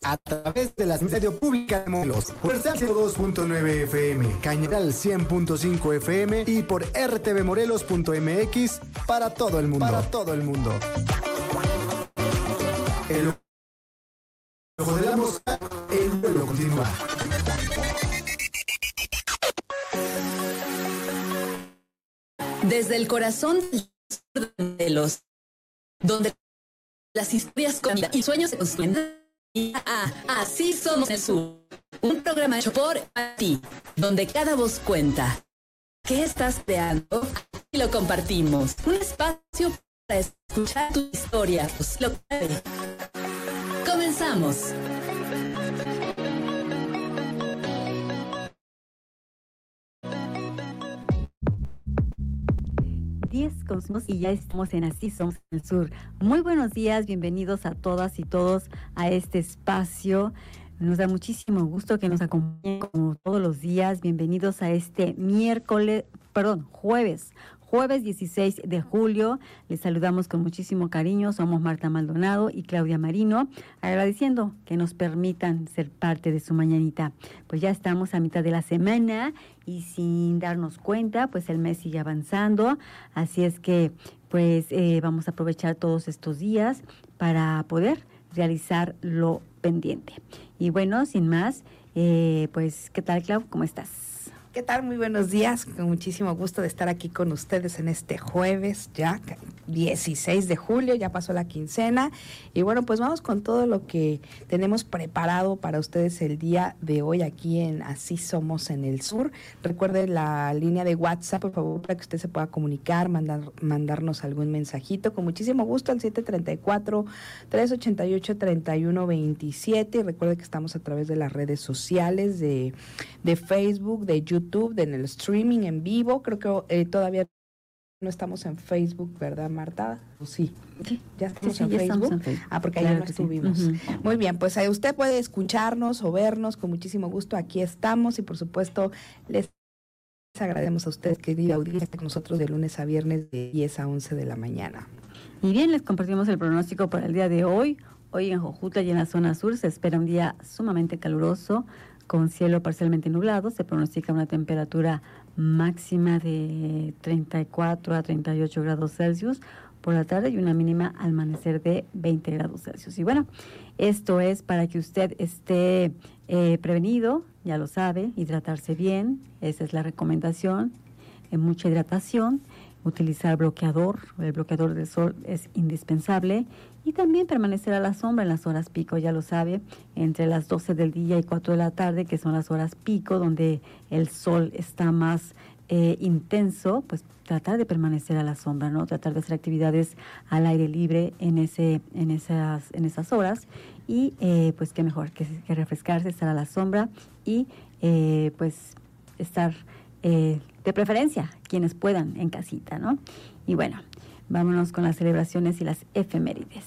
a través de la radio pública de Morelos, por 102.9 FM, Cañaral 100.5 FM y por rtvmorelos.mx para todo el mundo. El ojo de la mosca, el vuelo continúa. Desde el corazón de los donde las historias y sueños se construyen. Así somos el sur. Un programa hecho por ti, donde cada voz cuenta. ¿Qué estás creando? Y lo compartimos. Un espacio para escuchar tus historias. Comenzamos. Y ya estamos en Así Somos el Sur. Muy buenos días, bienvenidos a todas y todos a este espacio. Nos da muchísimo gusto que nos acompañen como todos los días. Bienvenidos a este jueves 16 de julio. Les saludamos con muchísimo cariño. Somos Marta Maldonado y Claudia Marino, agradeciendo que nos permitan ser parte de su mañanita. Pues ya estamos a mitad de la semana y sin darnos cuenta, pues el mes sigue avanzando. Así es que pues vamos a aprovechar todos estos días para poder realizar lo pendiente. Y bueno, sin más, pues ¿qué tal, Clau? ¿Cómo estás? ¿Qué tal? Muy buenos días, con muchísimo gusto de estar aquí con ustedes en este jueves, ya 16 de julio, ya pasó la quincena, y bueno, pues vamos con todo lo que tenemos preparado para ustedes el día de hoy aquí en Así Somos en el Sur. Recuerden la línea de WhatsApp, por favor, para que usted se pueda comunicar, mandarnos algún mensajito, con muchísimo gusto al 734-388-3127, y recuerde que estamos a través de las redes sociales de Facebook, de YouTube, en el streaming en vivo. Creo que todavía no estamos en Facebook, ¿verdad, Marta? Sí, ya estamos en Facebook. Porque claro, ayer no estuvimos. Sí. Muy bien, pues usted puede escucharnos o vernos con muchísimo gusto. Aquí estamos y por supuesto les agradecemos a ustedes, querida audiencia, con nosotros de lunes a viernes de 10 a 11 de la mañana. Y bien, les compartimos el pronóstico para el día de hoy. Hoy en Jojutla y en la zona sur se espera un día sumamente caluroso, con cielo parcialmente nublado. Se pronostica una temperatura máxima de 34 a 38 grados Celsius por la tarde y una mínima al amanecer de 20 grados Celsius. Y bueno, esto es para que usted esté prevenido, ya lo sabe, hidratarse bien, esa es la recomendación, mucha hidratación, utilizar bloqueador, el bloqueador del sol es indispensable, y también permanecer a la sombra en las horas pico, ya lo sabe, entre las 12 del día y 4 de la tarde, que son las horas pico, donde el sol está más intenso, pues tratar de permanecer a la sombra, ¿no? Tratar de hacer actividades al aire libre en esas horas, y pues qué mejor que refrescarse, estar a la sombra y pues estar de preferencia quienes puedan en casita, ¿no? Y bueno, vámonos con las celebraciones y las efemérides.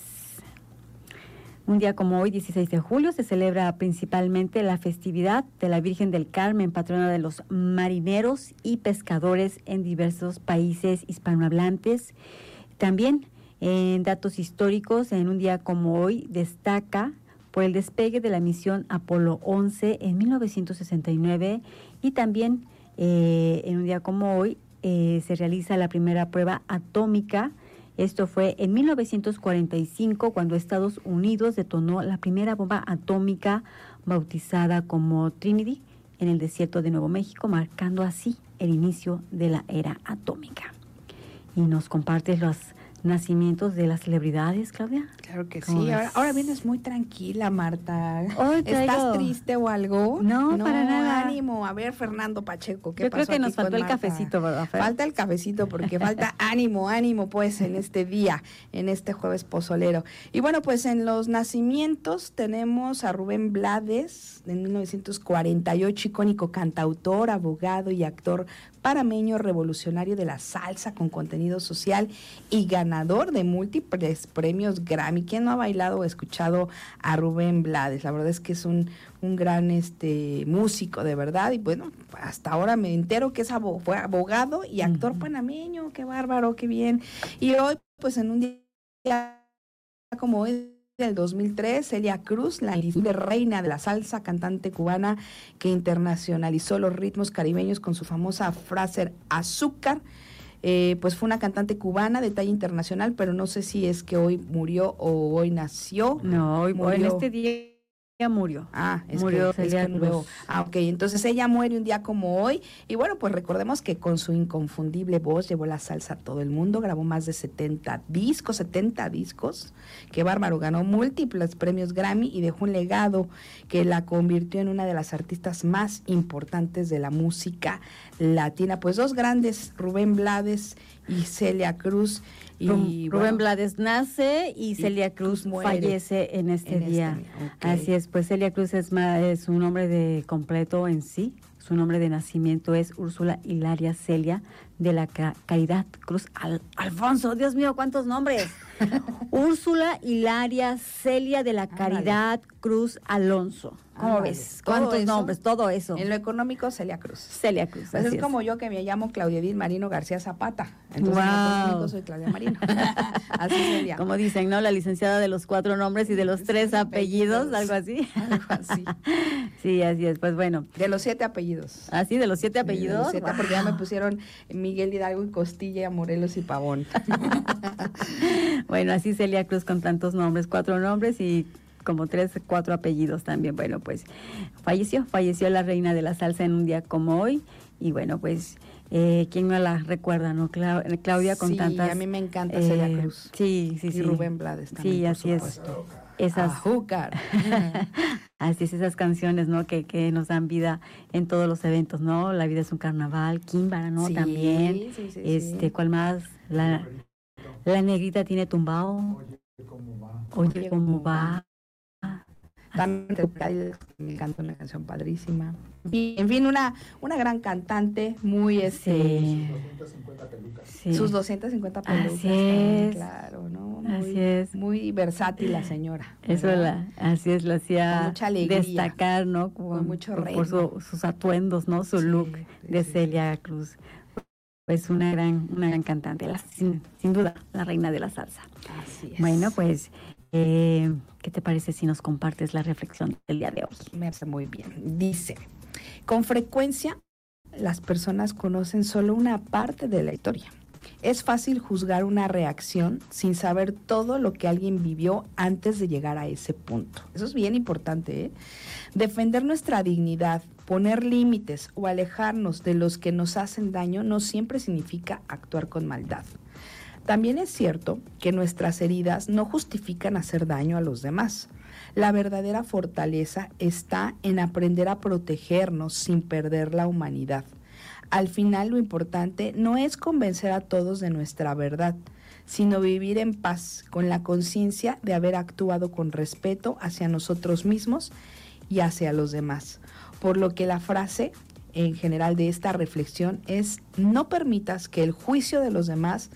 Un día como hoy, 16 de julio, se celebra principalmente la festividad de la Virgen del Carmen, patrona de los marineros y pescadores en diversos países hispanohablantes. También en datos históricos, en un día como hoy, destaca por el despegue de la misión Apolo 11 en 1969, y también en un día como hoy se realiza la primera prueba atómica. Esto fue en 1945, cuando Estados Unidos detonó la primera bomba atómica bautizada como Trinity en el desierto de Nuevo México, marcando así el inicio de la era atómica. Y nos compartes los nacimientos de las celebridades, Claudia. Claro que sí. Ahora vienes muy tranquila, Marta. ¿Estás triste o algo? No, para nada. Ánimo. A ver, Fernando Pacheco, ¿qué Yo pasó? Creo que nos faltó el cafecito, ¿verdad, Fer? Falta el cafecito porque falta ánimo, pues en este día, en este jueves pozolero. Y bueno, pues en los nacimientos tenemos a Rubén Blades, en 1948, icónico cantautor, abogado y actor panameño, revolucionario de la salsa con contenido social y ganador de múltiples premios Grammy. ¿Quién no ha bailado o escuchado a Rubén Blades? La verdad es que es un gran músico, de verdad, y bueno, hasta ahora me entero que fue abogado y actor panameño. Qué bárbaro, qué bien. Y hoy, pues en un día como hoy, del 2003, Celia Cruz, la reina de la salsa, cantante cubana que internacionalizó los ritmos caribeños con su famosa frase Azúcar. Pues fue una cantante cubana de talla internacional, pero no sé si es que hoy murió o hoy nació. No, hoy murió. En este día murió. Murió Celia Cruz. Ok, entonces ella muere un día como hoy. Y bueno, pues recordemos que con su inconfundible voz llevó la salsa a todo el mundo, grabó más de 70 discos. Qué bárbaro, ganó múltiples premios Grammy y dejó un legado que la convirtió en una de las artistas más importantes de la música latina. Pues dos grandes, Rubén Blades y Celia Cruz. Rubén Blades nace y Celia Cruz fallece en este día. Okay. Así es, pues Celia Cruz es un nombre de completo en sí. Su nombre de nacimiento es Úrsula Hilaria Celia de la Caridad Cruz Alfonso. Dios mío, ¿cuántos nombres? Úrsula Hilaria Celia de la Caridad Cruz Alonso. ¿Cómo ves? ¿Cuántos nombres? Todo eso. En lo económico, Celia Cruz. Celia Cruz. Pues es como yo, que me llamo Claudia Edith Marino García Zapata. Entonces, en lo económico soy Claudia Marino. Así sería. Como dicen, ¿no? La licenciada de los 4 nombres y de los 3 apellidos, algo así. Algo así. Sí, así es. Pues bueno. De los 7 apellidos. ¿Ah, sí? ¿De los 7 apellidos? De los 7, porque ya me pusieron Miguel Hidalgo y Costilla, Morelos y Pavón. Bueno, así Celia Cruz con tantos nombres, 4 nombres y como 3, 4 apellidos también. Bueno, pues falleció la reina de la salsa en un día como hoy. Y bueno, pues, ¿quién no la recuerda, no? Claudia con tantas... Sí, a mí me encanta Celia Cruz. Sí. Y Rubén Blades también, sí, así es. Esas, Azúcar. Así es, esas canciones, ¿no? Que nos dan vida en todos los eventos, ¿no? La vida es un carnaval, Químbara, ¿no? Sí, también. Sí. ¿Cuál más? La negrita tiene tumbao. Oye, ¿cómo va? También me canta una canción padrísima. Y, en fin, una gran cantante, muy sus 250 pelucas. Así es. Claro, ¿no? Así es. Muy versátil la señora. Eso así es, lo hacía con mucha alegría, destacar, ¿no? Con mucho ritmo. Por sus atuendos, ¿no? Su look de Celia Cruz. Pues una gran cantante, sin duda, la reina de la salsa. Así es. Bueno, pues, ¿qué te parece si nos compartes la reflexión del día de hoy? Me hace muy bien. Dice, con frecuencia las personas conocen solo una parte de la historia. Es fácil juzgar una reacción sin saber todo lo que alguien vivió antes de llegar a ese punto. Eso es bien importante, ¿eh? Defender nuestra dignidad, poner límites o alejarnos de los que nos hacen daño no siempre significa actuar con maldad. También es cierto que nuestras heridas no justifican hacer daño a los demás. La verdadera fortaleza está en aprender a protegernos sin perder la humanidad. Al final, lo importante no es convencer a todos de nuestra verdad, sino vivir en paz con la conciencia de haber actuado con respeto hacia nosotros mismos y hacia los demás. Por lo que la frase en general de esta reflexión es: no permitas que el juicio de los demás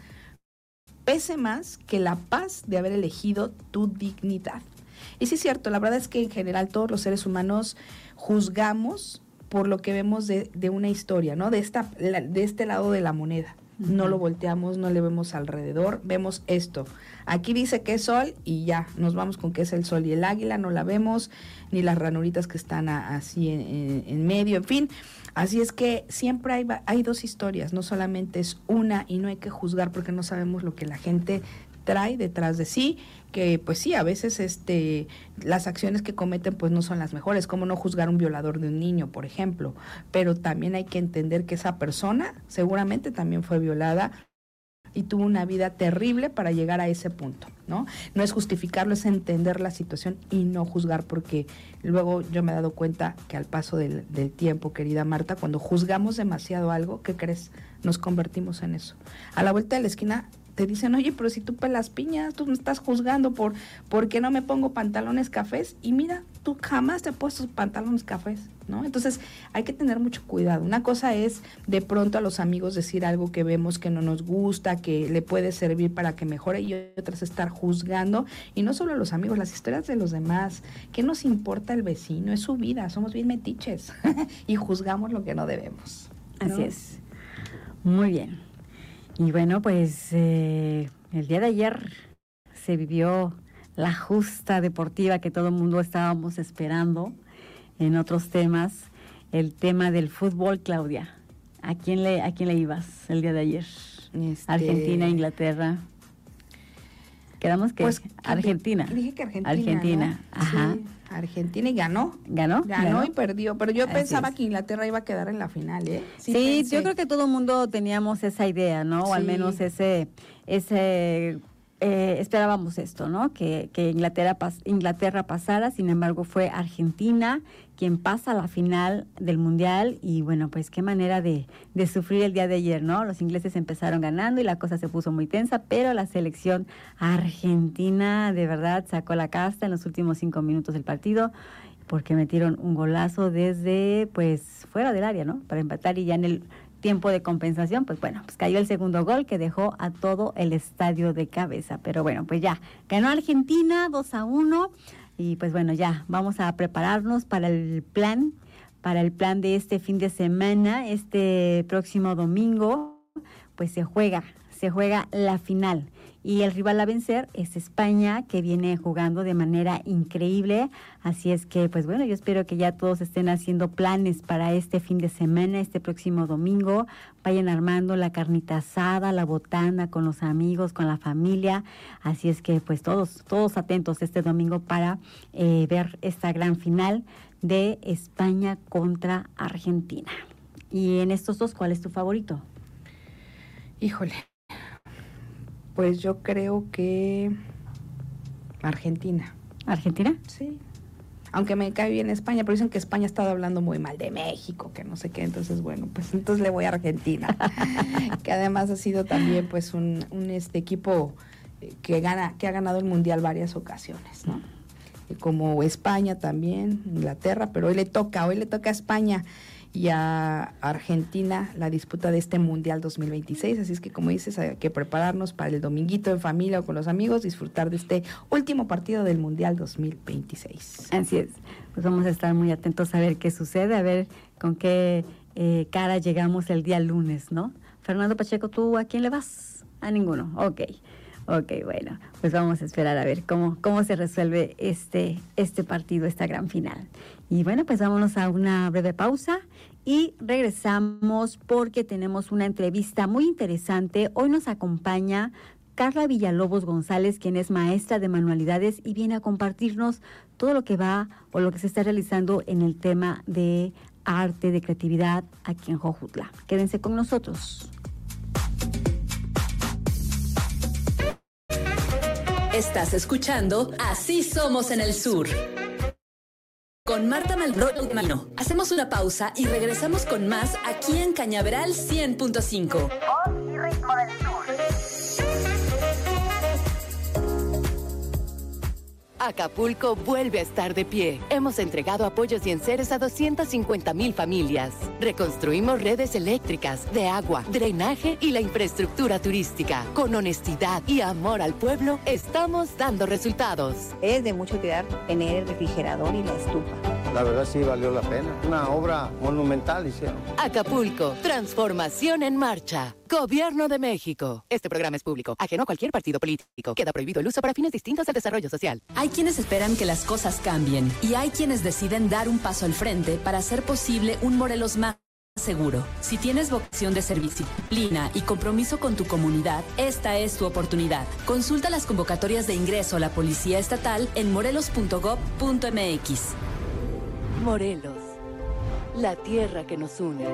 pese más que la paz de haber elegido tu dignidad. Y sí es cierto, la verdad es que en general todos los seres humanos juzgamos por lo que vemos de una historia, ¿no? De este lado de la moneda. No lo volteamos, no le vemos alrededor, vemos esto. Aquí dice que es sol y ya, nos vamos con que es el sol y el águila, no la vemos, ni las ranuritas que están así en medio, en fin. Así es que siempre hay dos historias, no solamente es una, y no hay que juzgar porque no sabemos lo que la gente trae detrás de sí, que pues sí, a veces las acciones que cometen pues no son las mejores, como no juzgar un violador de un niño, por ejemplo, pero también hay que entender que esa persona seguramente también fue violada y tuvo una vida terrible para llegar a ese punto, ¿no? No es justificarlo, es entender la situación y no juzgar, porque luego yo me he dado cuenta que al paso del tiempo, querida Marta, cuando juzgamos demasiado algo, ¿qué crees? Nos convertimos en eso. A la vuelta de la esquina te dicen: oye, pero si tú pelas piñas, tú me estás juzgando por qué no me pongo pantalones cafés, y mira, tú jamás te has puesto pantalones cafés, ¿no? Entonces hay que tener mucho cuidado. Una cosa es de pronto a los amigos decir algo que vemos que no nos gusta, que le puede servir para que mejore, y otra es estar juzgando, y no solo a los amigos, las historias de los demás. ¿Qué nos importa el vecino? Es su vida, somos bien metiches y juzgamos lo que no debemos, ¿no? Así es. Muy bien. Y bueno, pues el día de ayer se vivió la justa deportiva que todo el mundo estábamos esperando. En otros temas, el tema del fútbol, Claudia. ¿A quién le ibas el día de ayer? Argentina, Inglaterra. Quedamos que pues, Argentina. Dije que Argentina. Argentina, ¿no? ajá. Sí, Argentina y ganó. Ganó y perdió. Pero yo Así pensaba es. que Inglaterra iba a quedar en la final, ¿eh? Sí, yo creo que todo el mundo teníamos esa idea, ¿no? O al menos esperábamos esto, ¿no? Que Inglaterra pasara, sin embargo fue Argentina quien pasa a la final del Mundial y bueno, pues qué manera de sufrir el día de ayer, ¿no? Los ingleses empezaron ganando y la cosa se puso muy tensa, pero la selección argentina de verdad sacó la casta en los últimos 5 minutos del partido porque metieron un golazo desde pues fuera del área, ¿no? Para empatar y ya en el tiempo de compensación, pues bueno, pues cayó el segundo gol que dejó a todo el estadio de cabeza. Pero bueno, pues ya, ganó Argentina 2-1 y pues bueno, ya vamos a prepararnos para el plan de este fin de semana. Este próximo domingo, pues se juega la final. Y el rival a vencer es España, que viene jugando de manera increíble. Así es que, pues bueno, yo espero que ya todos estén haciendo planes para este fin de semana, este próximo domingo. Vayan armando la carnita asada, la botana con los amigos, con la familia. Así es que, pues todos atentos este domingo para ver esta gran final de España contra Argentina. Y en estos dos, ¿cuál es tu favorito? Híjole. Pues yo creo que Argentina. ¿Argentina? Sí. Aunque me cae bien España, pero dicen que España ha estado hablando muy mal de México, que no sé qué, entonces bueno, pues entonces le voy a Argentina. Que además ha sido también pues un equipo que ha ganado el Mundial varias ocasiones, ¿no? Y como España también, Inglaterra, pero hoy le toca a España y a Argentina la disputa de este Mundial 2026, así es que como dices, hay que prepararnos para el dominguito en familia o con los amigos, disfrutar de este último partido del Mundial 2026. Así es, pues vamos a estar muy atentos a ver qué sucede, a ver con qué cara llegamos el día lunes, ¿no? Fernando Pacheco, ¿tú a quién le vas? A ninguno, ok, bueno, pues vamos a esperar a ver cómo se resuelve este partido, esta gran final. Y bueno, pues vámonos a una breve pausa y regresamos porque tenemos una entrevista muy interesante. Hoy nos acompaña Carla Villalobos González, quien es maestra de manualidades y viene a compartirnos todo lo que va o lo que se está realizando en el tema de arte, de creatividad aquí en Jojutla. Quédense con nosotros. Estás escuchando Así Somos en el Sur. Con Marta Malbrono. Hacemos una pausa y regresamos con más aquí en Cañaveral 100.5. Voz y ritmo del sur. Acapulco vuelve a estar de pie. Hemos entregado apoyos y enseres a 250,000 familias. Reconstruimos redes eléctricas, de agua, drenaje y la infraestructura turística. Con honestidad y amor al pueblo, estamos dando resultados. Es de mucha utilidad tener el refrigerador y la estufa. La verdad sí valió la pena. Una obra monumental hicieron. Acapulco, transformación en marcha. Gobierno de México. Este programa es público, ajeno a cualquier partido político. Queda prohibido el uso para fines distintos al desarrollo social. Hay quienes esperan que las cosas cambien y hay quienes deciden dar un paso al frente para hacer posible un Morelos más seguro. Si tienes vocación de servicio, disciplina y compromiso con tu comunidad, esta es tu oportunidad. Consulta las convocatorias de ingreso a la Policía Estatal en morelos.gov.mx. Morelos, la tierra que nos une.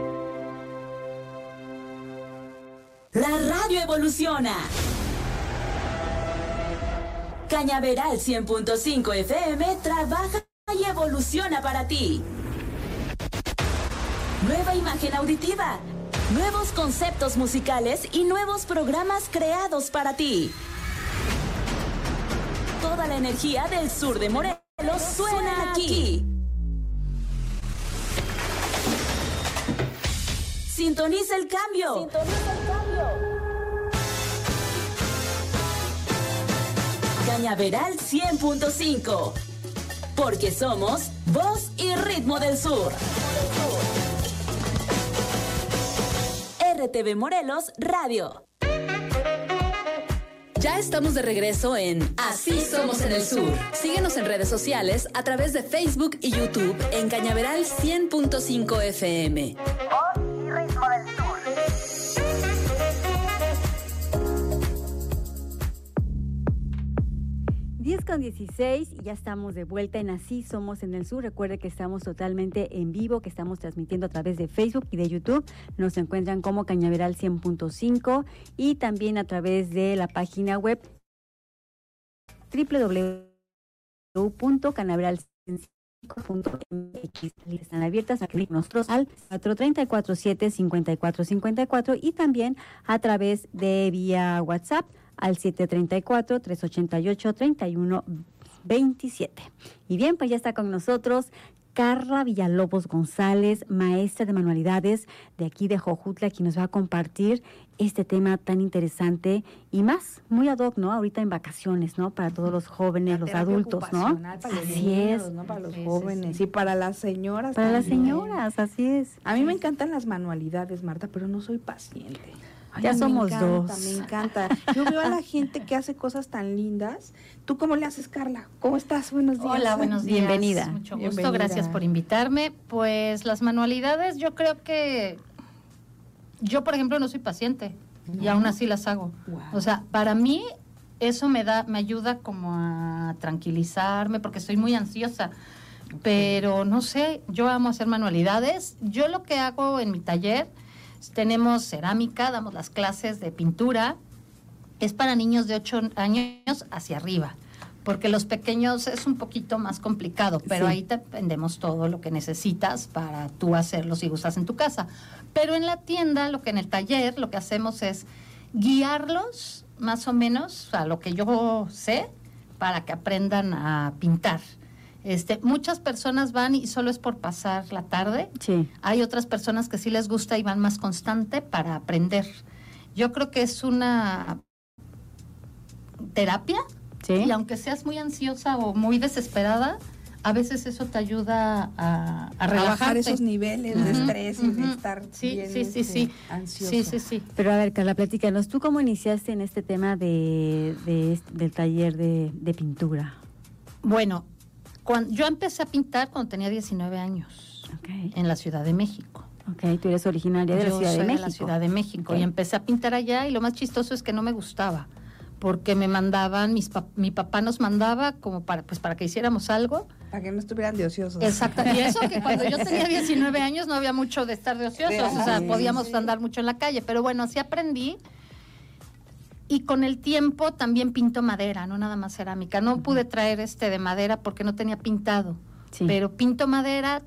La radio evoluciona. Cañaveral 100.5 FM trabaja y evoluciona para ti. Nueva imagen auditiva, nuevos conceptos musicales y nuevos programas creados para ti. Toda la energía del sur de Morelos suena aquí. Sintoniza el cambio. Cañaveral 100.5. Porque somos voz y ritmo del sur. RTV Morelos Radio. Ya estamos de regreso en Así Somos en el Sur. Síguenos en redes sociales a través de Facebook y YouTube en Cañaveral 100.5 FM. Voz y ritmo del sur. 10:16 y ya estamos de vuelta en Así Somos en el Sur. Recuerde que estamos totalmente en vivo, que estamos transmitiendo a través de Facebook y de YouTube. Nos encuentran como Cañaveral 100.5 y también a través de la página web www.cañaveral100.5.mx. Están abiertas a nosotros al 434-754-54 y también a través de vía WhatsApp al 734-388-3127. Y bien, pues ya está con nosotros Carla Villalobos González, maestra de manualidades de aquí de Jojutla, quien nos va a compartir este tema tan interesante y más, muy ad hoc, ¿no? Ahorita en vacaciones, ¿no? Para todos los jóvenes, los adultos, ¿no? Para los Así niños, es. ¿no? Para los jóvenes y para las señoras. Para las también. señoras, así es. A mí me encantan las manualidades, Marta, pero no soy paciente. Ay, Ya me somos encanta, dos. Me encanta. Yo veo a la gente que hace cosas tan lindas. ¿Tú cómo le haces, Carla? ¿Cómo estás? Buenos días. Hola, buenos días. Bienvenida. Mucho gusto, Bienvenida. gracias por invitarme. Pues las manualidades, yo creo que yo, por ejemplo, no soy paciente y aún así las hago. Wow. O sea, para mí eso me ayuda como a tranquilizarme porque estoy muy ansiosa. Pero no sé, yo amo hacer manualidades. Yo lo que hago en mi taller, tenemos cerámica, damos las clases de pintura. Es para niños de 8 años hacia arriba, porque los pequeños es un poquito más complicado, pero Sí. ahí te vendemos todo lo que necesitas para tú hacerlo si gustas en tu casa. Pero en la tienda, en el taller, lo que hacemos es guiarlos más o menos a lo que yo sé para que aprendan a pintar. Muchas personas van y solo es por pasar la tarde. Sí. Hay otras personas que sí les gusta y van más constante para aprender. Yo creo que es una terapia. Sí. Y aunque seas muy ansiosa o muy desesperada, a veces eso te ayuda a A relajarte. bajar esos niveles de estrés y de estar Sí, bien, sí. ansiosa. Sí. Pero a ver, Carla, platícanos, ¿tú cómo iniciaste en este tema del taller de pintura? Bueno, yo empecé a pintar cuando tenía 19 años Okay. en la Ciudad de México. Ok, tú eres originaria de la Yo Ciudad de soy México. la Ciudad de México Ok. y empecé a pintar allá y lo más chistoso es que no me gustaba porque me mandaban, mi papá nos mandaba como para que hiciéramos algo. Para que no estuvieran de ociosos. Exacto, y eso que cuando yo tenía 19 años no había mucho de estar de ociosos, o sea, Sí, podíamos sí. andar mucho en la calle, pero bueno, así aprendí. Y con el tiempo también pinto madera, no nada más cerámica. No pude traer de madera porque no tenía pintado, Sí. pero pinto madera,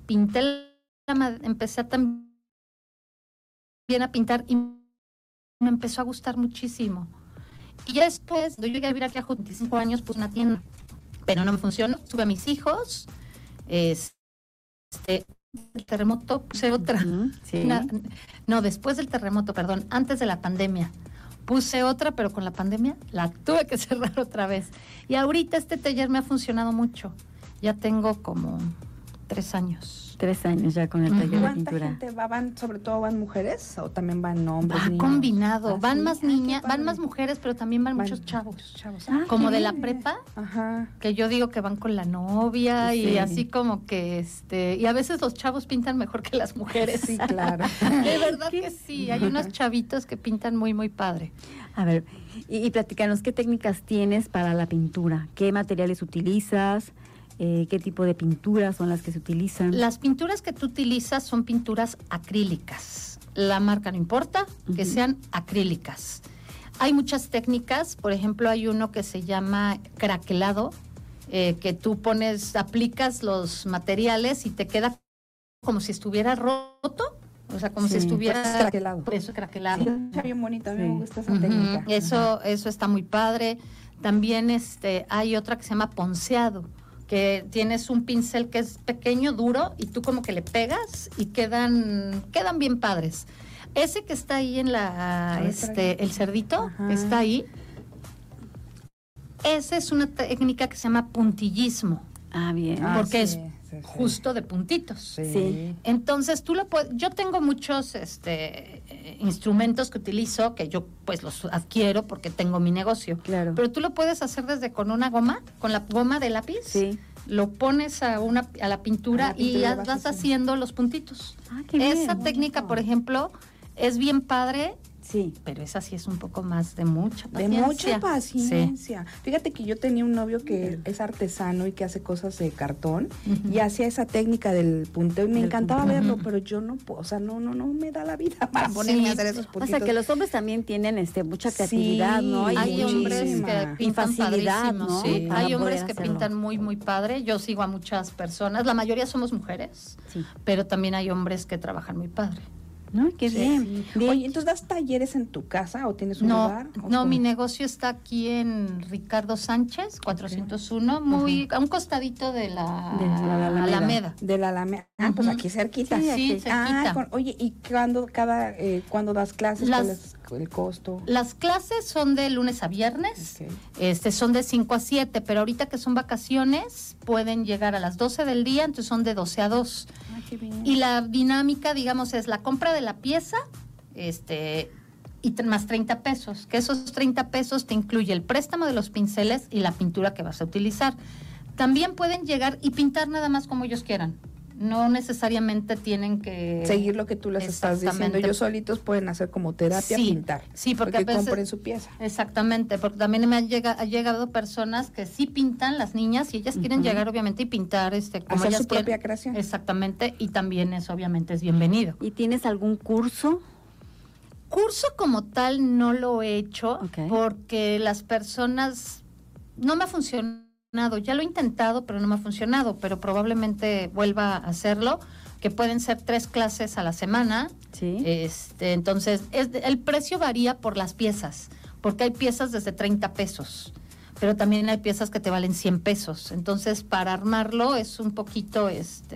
empecé también a pintar y me empezó a gustar muchísimo. Y ya después, cuando yo llegué a vivir aquí a 25 años, puse una tienda, pero no me funcionó. Tuve a mis hijos, el terremoto, puse otra. Ujú, sí. No, después del terremoto, perdón, antes de la pandemia. Puse otra, pero con la pandemia la tuve que cerrar otra vez. Y ahorita este taller me ha funcionado mucho. Ya tengo como 3 años. 3 años ya con el Ujú. taller de ¿Cuánta pintura. gente va? Sobre todo van mujeres o también van hombres, Va niños? combinado, ¿Ah, van sí? más Ah, qué niñas, padre. van más mujeres, pero también van Van muchos chavos. Chavos. Ah, Como qué de la bien. prepa, Ajá. que yo digo que van con la novia Sí. y así como que y a veces los chavos pintan mejor que las mujeres. Sí, claro. De verdad que sí, hay unos chavitos que pintan muy, muy padre. A ver, y platícanos, ¿qué técnicas tienes para la pintura? ¿Qué materiales utilizas? ¿Qué tipo de pinturas son las que se utilizan? Las pinturas que tú utilizas son pinturas acrílicas. La marca no importa, que Ujú. sean acrílicas. Hay muchas técnicas, por ejemplo, hay uno que se llama craquelado, que tú aplicas los materiales y te queda como si estuviera roto, o sea, como Sí, si estuviera pues es craquelado. Por eso craquelado. Sí, está bien bonita, a mí Sí. me gusta esa Ujú, técnica. Eso está muy padre. También hay otra que se llama ponceado, que tienes un pincel que es pequeño, duro, y tú como que le pegas y quedan bien padres. Ese que está ahí en el cerdito, Ajá. que está ahí, esa es una técnica que se llama puntillismo. Ah, bien. Porque sí, es justo de puntitos. Sí. Entonces tú lo puedes, yo tengo muchos instrumentos que utilizo, que yo pues los adquiero porque tengo mi negocio. Claro. Pero tú lo puedes hacer desde con una goma, con la goma de lápiz. Sí. Lo pones a la pintura y ya vas haciendo los puntitos. Ah, qué bien. Esa técnica, por ejemplo, es bien padre. Sí. Pero esa sí es un poco más de mucha De paciencia. mucha paciencia. Fíjate que yo tenía un novio que es artesano y que hace cosas de cartón y hacía esa técnica del punteo y me encantaba verlo, pero yo no puedo, o sea, no me da la vida para ponerme a hacer esos puntitos. O sea, que los hombres también tienen mucha creatividad, Sí, ¿no? Hay hombres que y pintan facilidad, padrísimo, ¿no? sí. Para Hay hombres poder que hacerlo. pintan muy, muy padre. Yo sigo a muchas personas. La mayoría somos mujeres, Sí. pero también hay hombres que trabajan muy padre. ¿No? Qué bien. Bien. Oye, entonces ¿das talleres en tu casa o tienes un No, lugar? ¿O no, cómo? mi negocio está aquí en Ricardo Sánchez, 401, muy a un costadito de la De la Alameda. De la Alameda. Ah, pues aquí cerquita. Sí, Sí, cerquita. Oye, ¿y cuándo das clases? ¿Cuál es el costo? Las clases son de lunes a viernes, Ok. son de 5 a 7, pero ahorita que son vacaciones pueden llegar a las 12 del día, entonces son de 12 a 2. Ah, qué bien. Y la dinámica, digamos, es la compra de la pieza, más 30 pesos, que esos 30 pesos te incluye el préstamo de los pinceles y la pintura que vas a utilizar. También pueden llegar y pintar nada más como ellos quieran. No necesariamente tienen que Seguir lo que tú les estás diciendo. Exactamente. Ellos solitos pueden hacer como terapia, Sí, pintar. sí, porque a veces- compren su pieza. Exactamente, porque también me ha llegado personas que sí pintan, las niñas, y ellas quieren llegar obviamente y pintar como Hacer ellas su propia quieren. creación. Exactamente, y también eso obviamente es bienvenido. ¿Y tienes algún curso? Curso como tal no lo he hecho Ok. porque las personas no me ha funcionado. Ya lo he intentado, pero no me ha funcionado, pero probablemente vuelva a hacerlo, que pueden ser 3 clases a la semana. Sí. Entonces, el precio varía por las piezas, porque hay piezas desde 30 pesos, pero también hay piezas que te valen 100 pesos. Entonces, para armarlo es un poquito,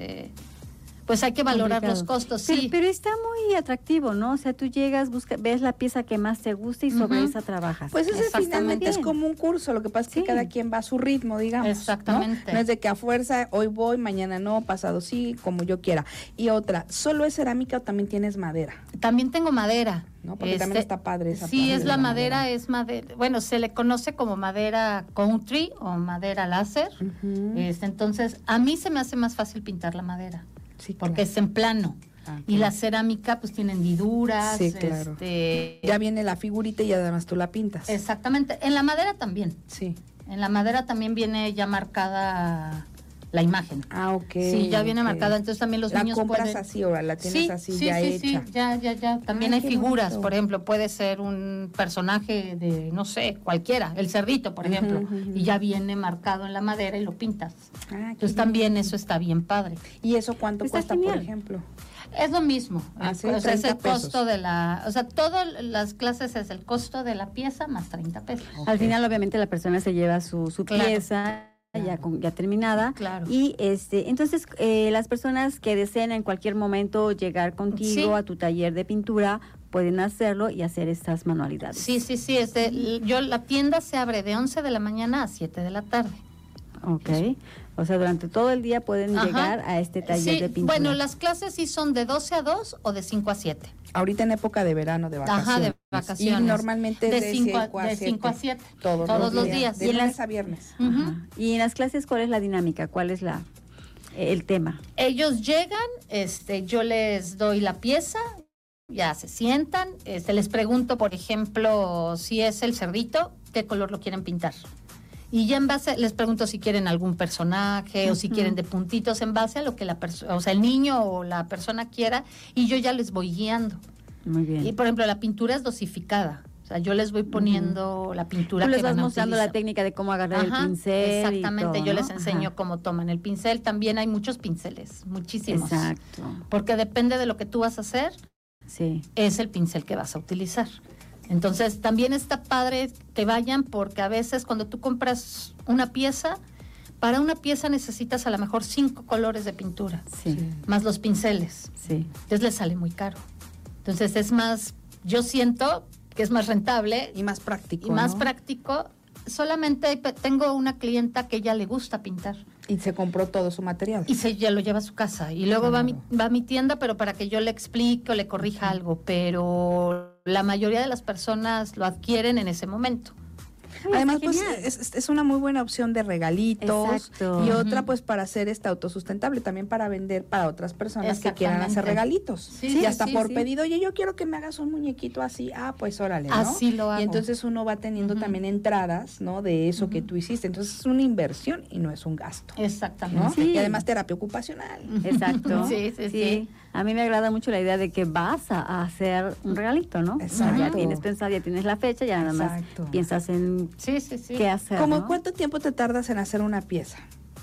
pues hay que valorar Complicado. los costos, Pero, sí. pero está muy atractivo, ¿no? O sea, tú llegas, ves la pieza que más te gusta y sobre esa trabajas. Pues ese Exactamente. finalmente es como un curso, lo que pasa es que Sí. cada quien va a su ritmo, digamos. Exactamente. ¿no? No es de que a fuerza hoy voy, mañana no, pasado sí, como yo quiera. Y otra, ¿solo es cerámica o también tienes madera? También tengo madera. ¿No? Porque también está padre esa Sí, parte es de la la madera, madera. es madera. Bueno, se le conoce como madera country o madera láser. Ujú. Entonces, a mí se me hace más fácil pintar la madera. Sí, Porque claro. es en plano. Ah, Y claro. la cerámica, pues tiene hendiduras. Sí, claro. Ya viene la figurita y además tú la pintas. Exactamente. En la madera también. Sí. En la madera también viene ya marcada la imagen. Ah, ok. Sí, ya viene ok. marcada. Entonces también los la niños compras pueden... así o la tienes así ya sí, hecha. Sí, ya. También Ay, hay qué figuras, bonito. por ejemplo, puede ser un personaje de, no sé, cualquiera, el cerdito, por ejemplo, Ujú. y ya viene marcado en la madera y lo pintas. Ah, qué Entonces bien. también eso está bien padre. ¿Y eso cuánto Está cuesta, genial. por ejemplo? Es lo mismo, Ah, sí, o sea, es 30 el costo pesos. de o sea, todas las clases es el costo de la pieza más 30 pesos. Al final, obviamente, la persona se lleva su Claro. pieza ya terminada. Claro. Y entonces, las personas que deseen en cualquier momento llegar contigo Sí. a tu taller de pintura pueden hacerlo y hacer estas manualidades. Sí, la tienda se abre de 11 de la mañana a 7 de la tarde. Ok. O sea, durante todo el día pueden Ajá. llegar a este taller Sí, de pintura. bueno, las clases sí son de 12 a 2 o de 5 a 7. Ahorita en época de verano, de vacaciones. Ajá, de vacaciones. Y normalmente es de 5 a 7. Todos los días. Y De en lunes las- a viernes. Ujú. Ajá. Y en las clases, ¿cuál es la dinámica? ¿Cuál es el tema? Ellos llegan, yo les doy la pieza, ya se sientan, les pregunto, por ejemplo, si es el cerdito, ¿qué color lo quieren pintar? Y ya en base, les pregunto si quieren algún personaje o si quieren de puntitos en base a lo que el niño o la persona quiera, y yo ya les voy guiando. Muy bien. Y por ejemplo, la pintura es dosificada. O sea, yo les voy poniendo la pintura Tú les que vas van a mostrando la utilizar. técnica de cómo agarrar Ajá, el pincel. exactamente, y todo, yo ¿no? les enseño Ajá. cómo toman el pincel. También hay muchos pinceles, muchísimos. Exacto. Porque depende de lo que tú vas a hacer, Sí. es el pincel que vas a utilizar. Entonces, también está padre que vayan, porque a veces cuando tú compras una pieza, para una pieza necesitas a lo mejor 5 colores de pintura, Sí. más los pinceles. Sí. Entonces les sale muy caro. Entonces es más, yo siento que es más rentable Y más práctico. y más ¿no? práctico. Solamente tengo una clienta que ella le gusta pintar. Y se compró todo su material. Y ya lo lleva a su casa. Y luego va a mi tienda, pero para que yo le explique o le corrija algo. Pero la mayoría de las personas lo adquieren en ese momento. Además, pues es una muy buena opción de regalitos. Exacto. Y otra, pues, para hacer autosustentable, también para vender para otras personas que quieran hacer regalitos. Sí, y hasta por sí. pedido, oye, yo quiero que me hagas un muñequito así. Pues órale, ¿no? Así lo hago. Y entonces uno va teniendo también entradas, ¿no? De eso que tú hiciste. Entonces es una inversión y no es un gasto. Exactamente. ¿no? Sí. Y además terapia ocupacional. Exacto. Sí. A mí me agrada mucho la idea de que vas a hacer un regalito, ¿no? Exacto. Ya tienes pensado, ya tienes la fecha, ya nada más piensas en qué hacer, ¿Cómo ¿no? cuánto tiempo te tardas en hacer una pieza?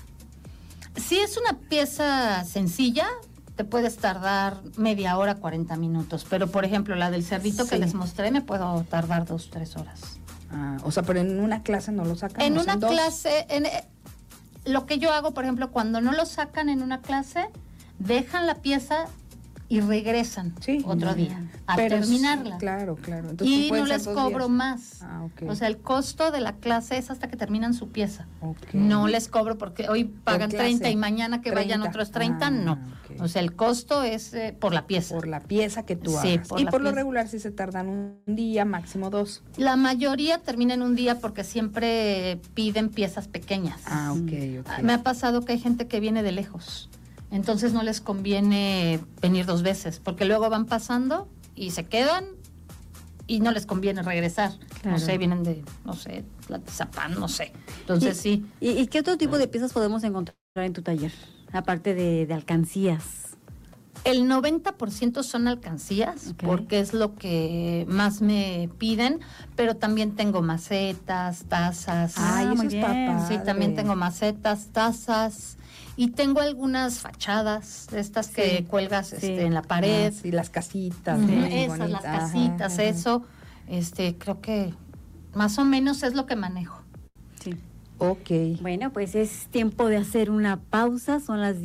Si es una pieza sencilla, te puedes tardar media hora, 40 minutos. Pero, por ejemplo, la del cerdito que les mostré, me puedo tardar 2, 3 horas. O sea, pero en una clase no lo sacan. En una clase, lo que yo hago, por ejemplo, cuando no lo sacan en una clase, dejan la pieza y regresan otro día a terminarla. Claro. Entonces, y no les cobro más. Okay. O sea, el costo de la clase es hasta que terminan su pieza. No les cobro porque hoy pagan 30 y mañana que vayan otros 30, no. O sea, el costo es por la pieza. Por la pieza que tú hagas. Y por lo regular sí se tardan un día, máximo 2. La mayoría termina en un día porque siempre piden piezas pequeñas. Okay. Me ha pasado que hay gente que viene de lejos. Entonces no les conviene venir 2 veces, porque luego van pasando y se quedan y no les conviene regresar. Claro. No sé, vienen de, Tizapán, no sé. Entonces sí. ¿Y qué otro tipo de piezas podemos encontrar en tu taller? Aparte de alcancías. El 90% son alcancías, porque es lo que más me piden, pero también tengo macetas, tazas. Eso está padre. Sí, también tengo macetas, tazas. Y tengo algunas fachadas, estas que cuelgas en la pared. Y las casitas. Esas, las casitas, eso. Creo que más o menos es lo que manejo. Sí. Ok. Bueno, pues es tiempo de hacer una pausa. Son las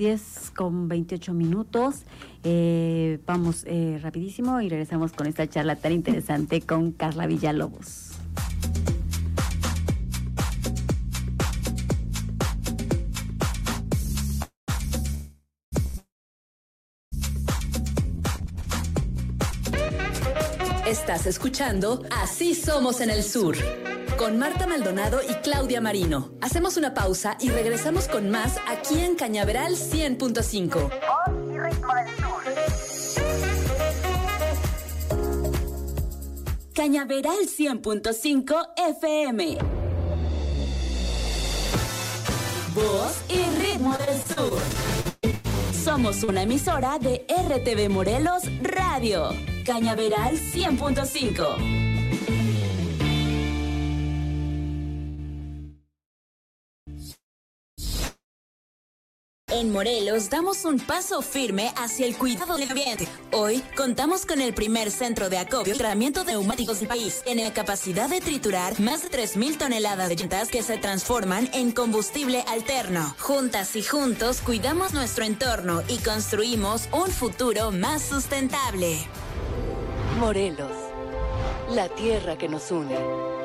10:28. Vamos rapidísimo y regresamos con esta charla tan interesante con Carla Villalobos. Estás escuchando Así Somos en el Sur, con Marta Maldonado y Claudia Marino. Hacemos una pausa y regresamos con más aquí en Cañaveral 100.5. Voz y ritmo del sur. Cañaveral 100.5 FM. Voz y ritmo del sur. Somos una emisora de RTV Morelos Radio. Cañaveral 100.5. En Morelos damos un paso firme hacia el cuidado del ambiente. Hoy contamos con el primer centro de acopio y tratamiento de neumáticos del país. Tiene capacidad de triturar más de 3,000 toneladas de llantas que se transforman en combustible alterno. Juntas y juntos cuidamos nuestro entorno y construimos un futuro más sustentable. Morelos, la tierra que nos une.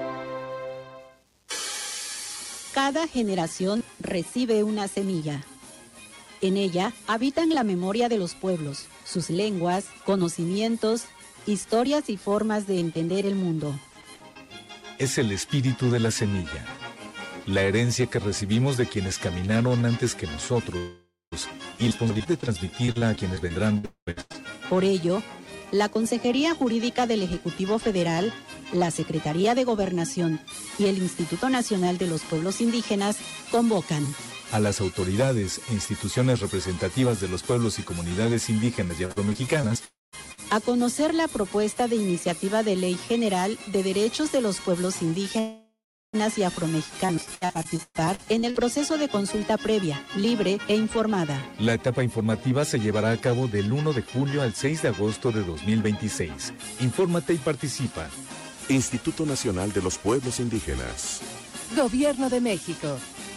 Cada generación recibe una semilla. En ella habitan la memoria de los pueblos, sus lenguas, conocimientos, historias y formas de entender el mundo. Es el espíritu de la semilla, la herencia que recibimos de quienes caminaron antes que nosotros y la responsabilidad de transmitirla a quienes vendrán después. Por ello, la Consejería Jurídica del Ejecutivo Federal, la Secretaría de Gobernación y el Instituto Nacional de los Pueblos Indígenas convocan a las autoridades e instituciones representativas de los pueblos y comunidades indígenas y afromexicanas a conocer la propuesta de iniciativa de ley general de derechos de los pueblos indígenas y afromexicanos a participar en el proceso de consulta previa, libre e informada. La etapa informativa se llevará a cabo del 1 de julio al 6 de agosto de 2026. Infórmate y participa. Instituto Nacional de los Pueblos Indígenas. Gobierno de México.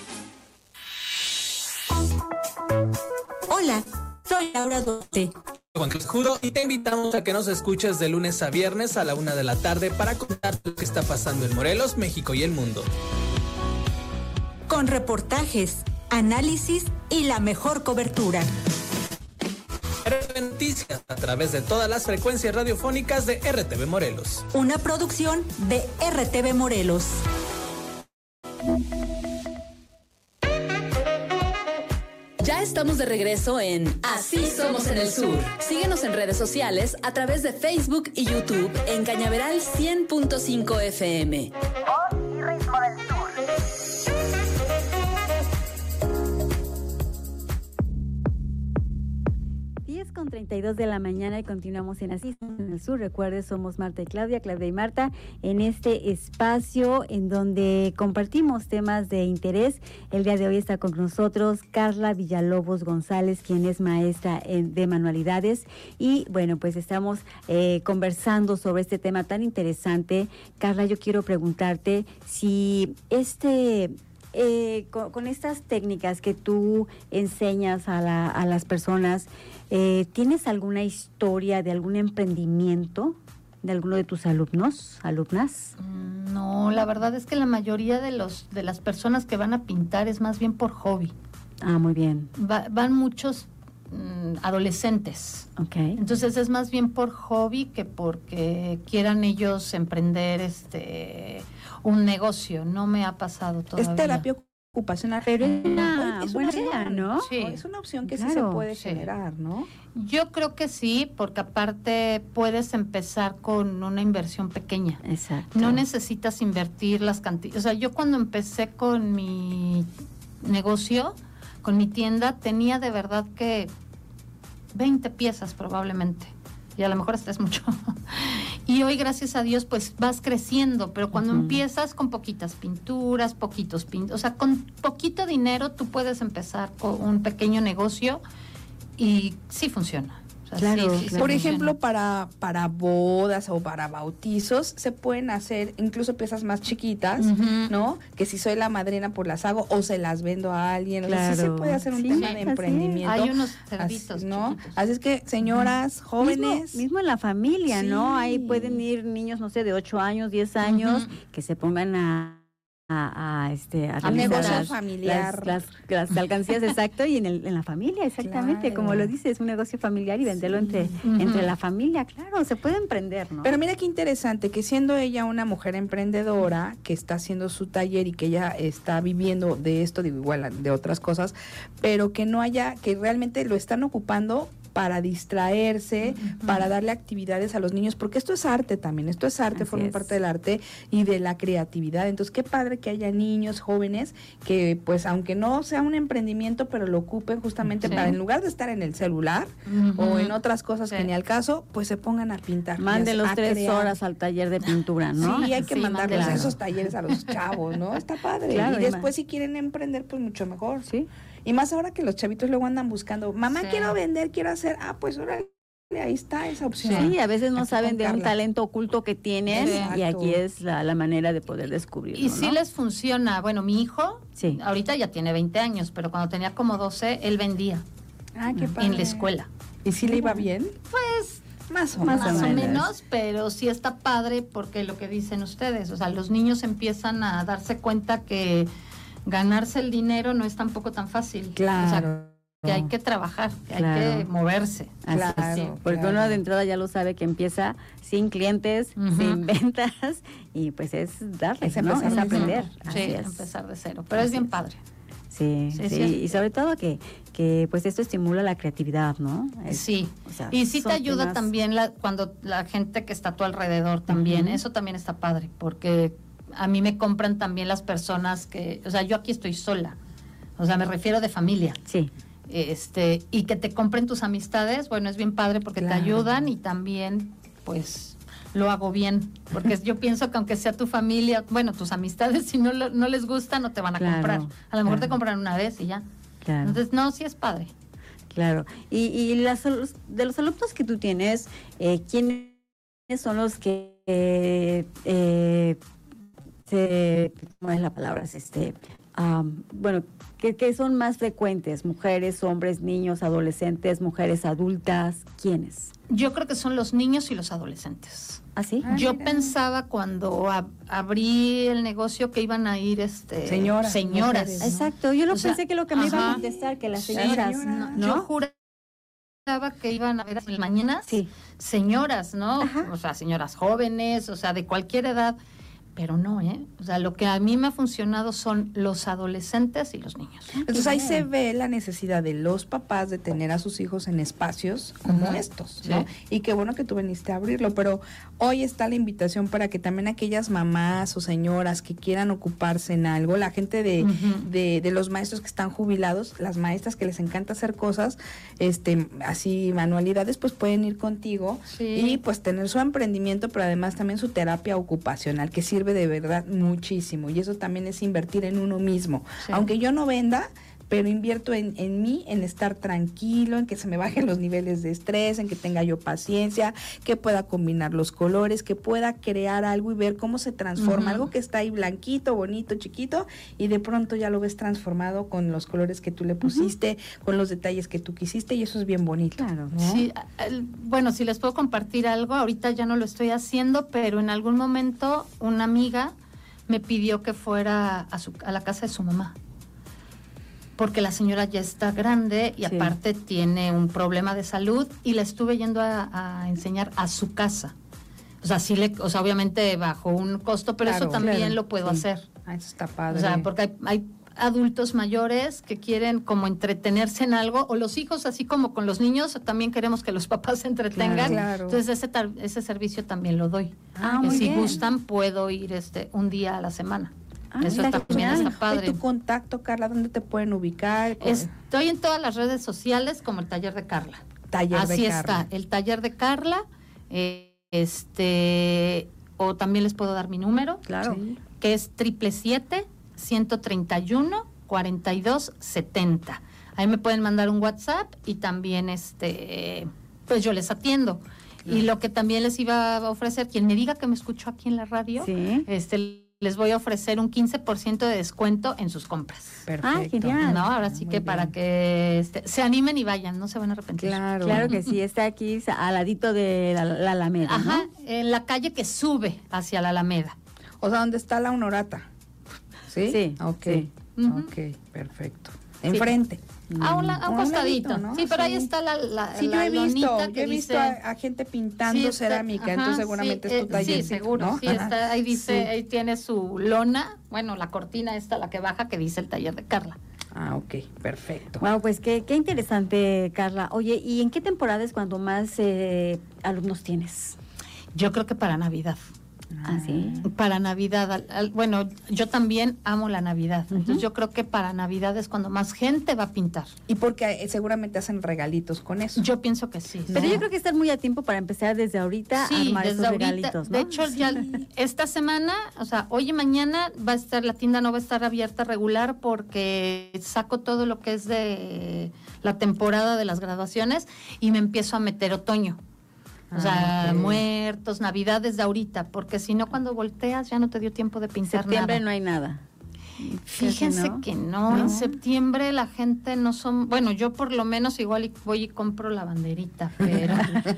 Hola, soy Laura Duarte. Juan Carlos Judo, y te invitamos a que nos escuches de lunes a viernes a la 1 de la tarde para contarte lo que está pasando en Morelos, México y el mundo. Con reportajes, análisis y la mejor cobertura. Noticias a través de todas las frecuencias radiofónicas de RTV Morelos. Una producción de RTV Morelos. Ya estamos de regreso en Así Somos en el Sur. Síguenos en redes sociales a través de Facebook y YouTube en Cañaveral 100.5 FM. Voz y ritmo del sur. 10:32 de la mañana y continuamos en Así en el Sur. Recuerde, somos Marta y Claudia y Marta, en este espacio en donde compartimos temas de interés. El día de hoy está con nosotros Carla Villalobos González, quien es maestra de manualidades. Y bueno, pues estamos conversando sobre este tema tan interesante. Carla, yo quiero preguntarte si con estas técnicas que tú enseñas a las personas, ¿tienes alguna historia de algún emprendimiento de alguno de tus alumnas? No, la verdad es que la mayoría de las personas que van a pintar es más bien por hobby. Ah, muy bien. Van muchos adolescentes. Okay. Entonces es más bien por hobby que porque quieran ellos emprender un negocio. No me ha pasado todavía. Es terapia ocupacional. Pero es una buena buena idea, ¿no? Sí. Es una opción que Claro. sí se puede generar, ¿no? Yo creo que sí, porque aparte puedes empezar con una inversión pequeña. Exacto. No necesitas invertir las cantidades. O sea, yo cuando empecé con mi negocio, con mi tienda, tenía de verdad que 20 piezas probablemente. Y a lo mejor hasta es mucho. Y hoy, gracias a Dios, pues vas creciendo. Pero cuando empiezas con poquitas pinturas, o sea, con poquito dinero tú puedes empezar con un pequeño negocio y sí funciona. O sea, Claro, sí claro. Por ejemplo, para bodas o para bautizos se pueden hacer incluso piezas más chiquitas, ¿no? Que si soy la madrina pues las hago o se las vendo a alguien. Claro. O sea, sí se puede hacer un Sí, tema así de es. emprendimiento. Hay unos así, cerditos ¿no? chiquitos. Así es que, señoras, jóvenes... Mismo en la familia, Sí. ¿no? Ahí pueden ir niños, no sé, de 8 años, 10 años, que se pongan a realizar negocio familiar. las alcancías, exacto, y en la familia, exactamente, Claro. como lo dices, un negocio familiar y venderlo entre la familia, claro, se puede emprender, ¿no? Pero mira qué interesante, que siendo ella una mujer emprendedora, que está haciendo su taller y que ella está viviendo de esto, digo, igual de otras cosas, pero que no haya, que realmente lo están ocupando para distraerse, para darle actividades a los niños, porque esto es arte también, Así forma es. parte del arte y de la creatividad. Entonces, qué padre que haya niños jóvenes que, pues, aunque no sea un emprendimiento, pero lo ocupen justamente Sí. para, en lugar de estar en el celular o en otras cosas que ni al caso, pues se pongan a pintar. Mándenlos a 3 crear. horas al taller de pintura, ¿no? Sí, hay que Sí, mandarles mándenlos. esos talleres a los chavos, ¿no? Está padre. Claro, y y después si quieren emprender, pues mucho mejor. Sí. Y más ahora que los chavitos luego andan buscando, mamá, Sí. quiero vender, quiero hacer, pues órale, ahí está esa opción. Sí, a veces no Aquí saben con de un Carla. talento oculto que tienen Exacto. y aquí es la manera de poder descubrirlo, Y sí ¿no? les funciona. Bueno, mi hijo, Sí. ahorita ya tiene 20 años, pero cuando tenía como 12, él vendía Ah, qué padre. en la escuela. ¿Y si le iba bien? Pues Más o Más menos. más o menos. menos, pero sí está padre porque lo que dicen ustedes, o sea, los niños empiezan a darse cuenta que ganarse el dinero no es tampoco tan fácil. Claro. O sea, que hay que trabajar, que Claro. hay que moverse. Así Claro, es, sí, porque claro. uno de entrada ya lo sabe que empieza sin clientes, sin ventas y pues es darle, Es ¿no? empezar Es de aprender. Sí, Así es. empezar de cero, pero es bien padre. Sí, Sí, sí, sí. y sobre todo que pues esto estimula la creatividad, ¿no? Sí, o sea, y sí te son ayuda temas- también cuando la gente que está a tu alrededor también, eso también está padre, porque a mí me compran también las personas que, o sea, yo aquí estoy sola, o sea, me refiero de familia. Sí. Y que te compren tus amistades, bueno, es bien padre porque Claro. te ayudan y también, pues, lo hago bien, porque yo pienso que aunque sea tu familia, bueno, tus amistades, si no les gusta, no te van a Claro, comprar. A lo mejor te claro. compran una vez y ya. Claro. Entonces, no, sí es padre. Claro. Y de los alumnos que tú tienes, ¿quiénes son los que ¿cómo es la palabra? bueno, ¿qué son más frecuentes? ¿Mujeres, hombres, niños, adolescentes, mujeres adultas? ¿Quiénes? Yo creo que son los niños y los adolescentes. ¿Ah, sí? Yo pensaba cuando abrí el negocio que iban a ir señoras. Mujeres, ¿no? Exacto, yo pensé que lo que me iba a contestar, que las señoras, ¿no? Yo juraba que iban a ver en las mañanas señoras, ¿no? O sea, señoras jóvenes, o sea, de cualquier edad. Pero no, o sea, lo que a mí me ha funcionado son los adolescentes y los niños. Entonces ahí se ve la necesidad de los papás de tener a sus hijos en espacios como estos, ¿no? Y qué bueno que tú viniste a abrirlo, pero hoy está la invitación para que también aquellas mamás o señoras que quieran ocuparse en algo, la gente de los maestros que están jubilados, las maestras que les encanta hacer cosas, así manualidades, pues pueden ir contigo y pues tener su emprendimiento, pero además también su terapia ocupacional, que sirve de verdad muchísimo, y eso también es invertir en uno mismo. Aunque yo no venda, pero invierto en mí, en estar tranquilo, en que se me bajen los niveles de estrés, en que tenga yo paciencia, que pueda combinar los colores, que pueda crear algo y ver cómo se transforma, algo que está ahí blanquito, bonito, chiquito, y de pronto ya lo ves transformado con los colores que tú le pusiste, con los detalles que tú quisiste, y eso es bien bonito. Claro, ¿no? Sí, bueno, si les puedo compartir algo, ahorita ya no lo estoy haciendo, pero en algún momento una amiga me pidió que fuera a la casa de su mamá, porque la señora ya está grande y aparte tiene un problema de salud, y la estuve yendo a enseñar a su casa. O sea, obviamente bajo un costo, pero eso también lo puedo hacer. Eso está padre. O sea, porque hay adultos mayores que quieren como entretenerse en algo, o los hijos, así como con los niños, también queremos que los papás se entretengan. Claro. Entonces ese servicio también lo doy. Si gustan, puedo ir un día a la semana. Eso también está padre. ¿Y tu contacto, Carla, dónde te pueden ubicar? Estoy en todas las redes sociales como el Taller de Carla. Así está, el Taller de Carla. O también les puedo dar mi número, que es 777-131-4270. Ahí me pueden mandar un WhatsApp y también pues yo les atiendo. Y lo que también les iba a ofrecer, quien me diga que me escuchó aquí en la radio, les voy a ofrecer un 15% de descuento en sus compras. Perfecto. Genial. ¿No? Ahora sí que para que se animen y vayan, no se van a arrepentir. Claro que sí, está aquí al ladito de la Alameda. Ajá, en la calle que sube hacia la Alameda. O sea, ¿dónde está la Honorata? ¿Sí? Sí. Ok, perfecto. Enfrente. A un costadito, ¿no? Sí, pero ahí está la yo he visto, dice, a gente pintando cerámica, entonces seguramente es tu taller. Sí, seguro, ¿no? Sí, está, ahí dice, ahí tiene su lona, bueno, la cortina esta, la que baja, que dice el Taller de Carla. Ok, perfecto. Bueno, pues qué interesante, Carla. Oye, ¿y en qué temporada es cuando más alumnos tienes? Yo creo que para Navidad. ¿Sí? Para Navidad, bueno, yo también amo la Navidad, entonces yo creo que para Navidad es cuando más gente va a pintar. Y porque seguramente hacen regalitos con eso. Yo pienso que sí. Pero yo creo que están muy a tiempo para empezar desde ahorita a armar esos regalitos, ¿no? De hecho, ya esta semana, o sea, hoy y mañana la tienda no va a estar abierta regular porque saco todo lo que es de la temporada de las graduaciones y me empiezo a meter otoño. O sea, muertos, Navidades de ahorita, porque si no, cuando volteas ya no te dio tiempo de pintar septiembre nada. No hay nada. Fíjense que no, en septiembre la gente no son, bueno, yo por lo menos igual voy y compro la banderita, pero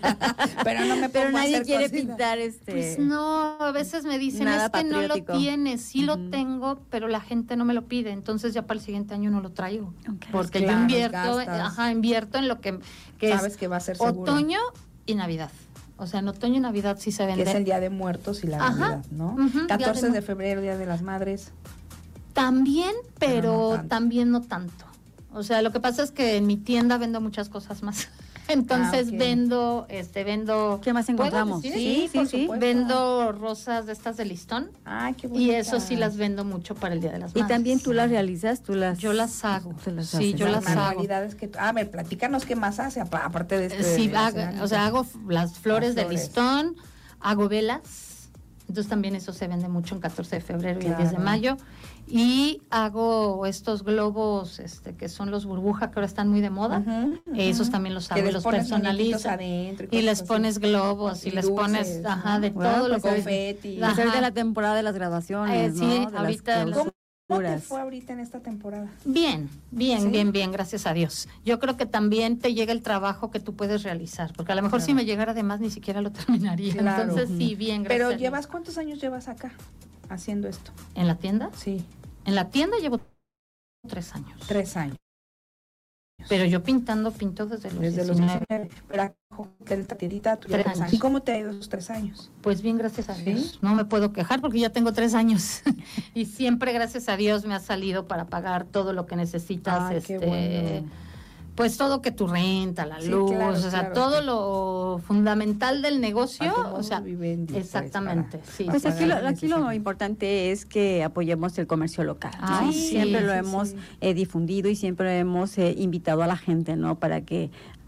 pero nadie quiere pintar Pues no, a veces me dicen, nada es que patriótico. No lo tienes, sí lo tengo, pero la gente no me lo pide, entonces ya para el siguiente año no lo traigo, porque yo invierto en lo que sabes es que va a ser seguro. Otoño y Navidad. O sea, en otoño y Navidad sí se vende. Que es el Día de Muertos y la Navidad, ¿no? 14 de febrero, Día de las Madres. También, pero también no tanto. O sea, lo que pasa es que en mi tienda vendo muchas cosas más. Entonces vendo. ¿Qué más encontramos? Sí. Vendo rosas de estas de listón. Ay, qué bonita. Y eso sí las vendo mucho para el Día de las Madres. ¿Y también tú las realizas? Yo las hago. Sí, yo las hago. Platícanos qué más hace, aparte de esto. Sí, hago las flores de listón, hago velas. Entonces también eso se vende mucho en 14 de febrero y el 10 de mayo. Y hago estos globos que son los burbuja, que ahora están muy de moda. Esos también los hago, los personalizo. Y les pones globos y les pones de todo lo que confeti. Va a ser de la temporada de las graduaciones, sí, ¿no? ahorita ¿Cómo te fue ahorita en esta temporada? Bien, ¿Sí? bien, gracias a Dios. Yo creo que también te llega el trabajo que tú puedes realizar, porque a lo mejor Claro. si me llegara de más ni siquiera lo terminaría. Claro. Entonces sí, bien, gracias. Pero a Dios. ¿cuántos años llevas acá haciendo esto? ¿En la tienda? Sí. En la tienda llevo 3 años. 3 años. Pero yo pinto desde los 19. Pero acá en esta tiendita tú 3 llevas años. ¿Y cómo te ha ido esos 3 años? Pues bien, gracias a ¿Sí? Dios. No me puedo quejar porque ya tengo 3 años. Y siempre, gracias a Dios, me ha salido para pagar todo lo que necesitas. Ay, qué bueno. Pues todo que tu renta, la Sí, luz, claro, o sea, claro. todo lo fundamental del negocio. A tu modo O sea, vivendi, exactamente. pues, Sí. Pues aquí lo importante es que apoyemos el comercio local, ¿no? Ay, sí, siempre lo sí, hemos sí. Difundido y siempre hemos invitado a la gente, ¿no? Para que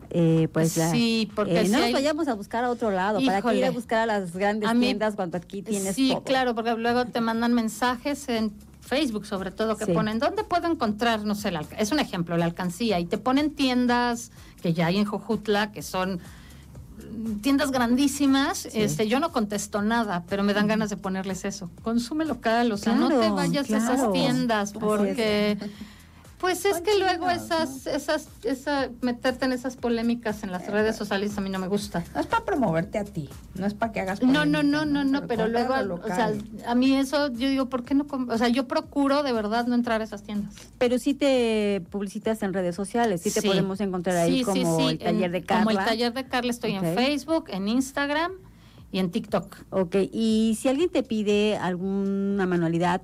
Sí, porque si no nos hay- vayamos a buscar a otro lado, para que ir a Híjole. buscar a las grandes A mí- tiendas cuando aquí tienes Sí, todo. claro, porque luego te mandan mensajes en Facebook, sobre todo, que Sí. ponen, ¿dónde puedo encontrar, no sé, es un ejemplo, la alcancía? Y te ponen tiendas que ya hay en Jojutla, que son tiendas grandísimas. Yo no contesto nada, pero me dan ganas de ponerles eso. Consume local, o sea, no te Claro, vayas a esas claro. tiendas, Así porque... Pues es Son que luego chidos, meterte en esas polémicas en las redes sociales a mí no me gusta. No es para promoverte a ti, no es para que hagas No, polémica, pero luego, compra lo o sea, local. a mí eso, yo digo, ¿por qué no? O sea, yo procuro de verdad no entrar a esas tiendas. Pero sí te publicitas en redes sociales, sí te Sí. podemos encontrar ahí Sí, como el taller de Carla. Como el taller de Carla estoy Ok. en Facebook, en Instagram y en TikTok. Ok, y si alguien te pide alguna manualidad,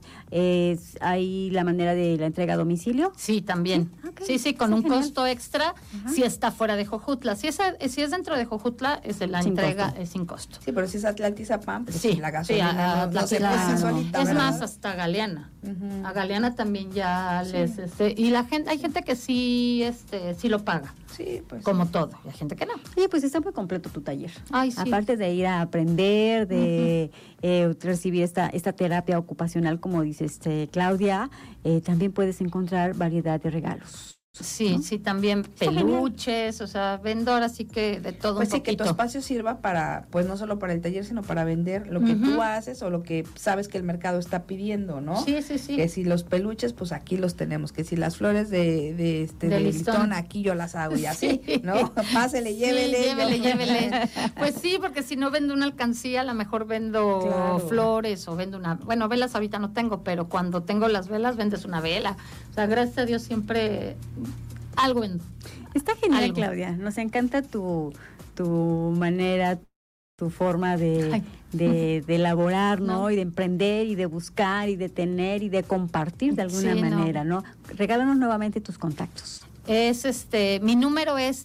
¿hay la manera de la entrega a domicilio? Sí, también. Sí, con Está un genial. costo extra si está fuera de Jojutla. Si es dentro de Jojutla, la Sin entrega costo. es sin costo. Sí, pero si es Atlantis-Apam, pues Sí, la gasolina no se claro. pasa solita, Es ¿verdad? más, hasta Galeana. Ujú. A Galeana también ya Sí. les... y la gente, hay gente que sí, sí lo paga, Sí, pues. como todo. Y hay gente que no. Sí, pues está muy completo tu taller. Ay, sí. Aparte de ir a aprender, de recibir esta terapia ocupacional, como dice Claudia, también puedes encontrar variedad de regalos. Sí, sí, también peluches, o sea, vendo ahora sí que de todo Pues un sí, que tu poquito. espacio sirva para, pues no solo para el taller, sino para vender lo que tú haces o lo que sabes que el mercado está pidiendo, ¿no? Sí, sí, sí. Que si los peluches, pues aquí los tenemos. Que si las flores de De listón, listón. aquí yo las hago y así, Sí. ¿no? Pásele, llévele. Sí, yo- llévele. Pues sí, porque si no vendo una alcancía, a lo mejor vendo Claro. flores o vendo bueno, velas ahorita no tengo, pero cuando tengo las velas, vendes una vela. O sea, gracias a Dios siempre algo vendo. Está genial, Algo. Claudia. Nos encanta tu manera, tu forma de elaborar, ¿no? No. Y de emprender y de buscar y de tener y de compartir de alguna Sí, no. manera, ¿no? Regálanos nuevamente tus contactos. Mi número es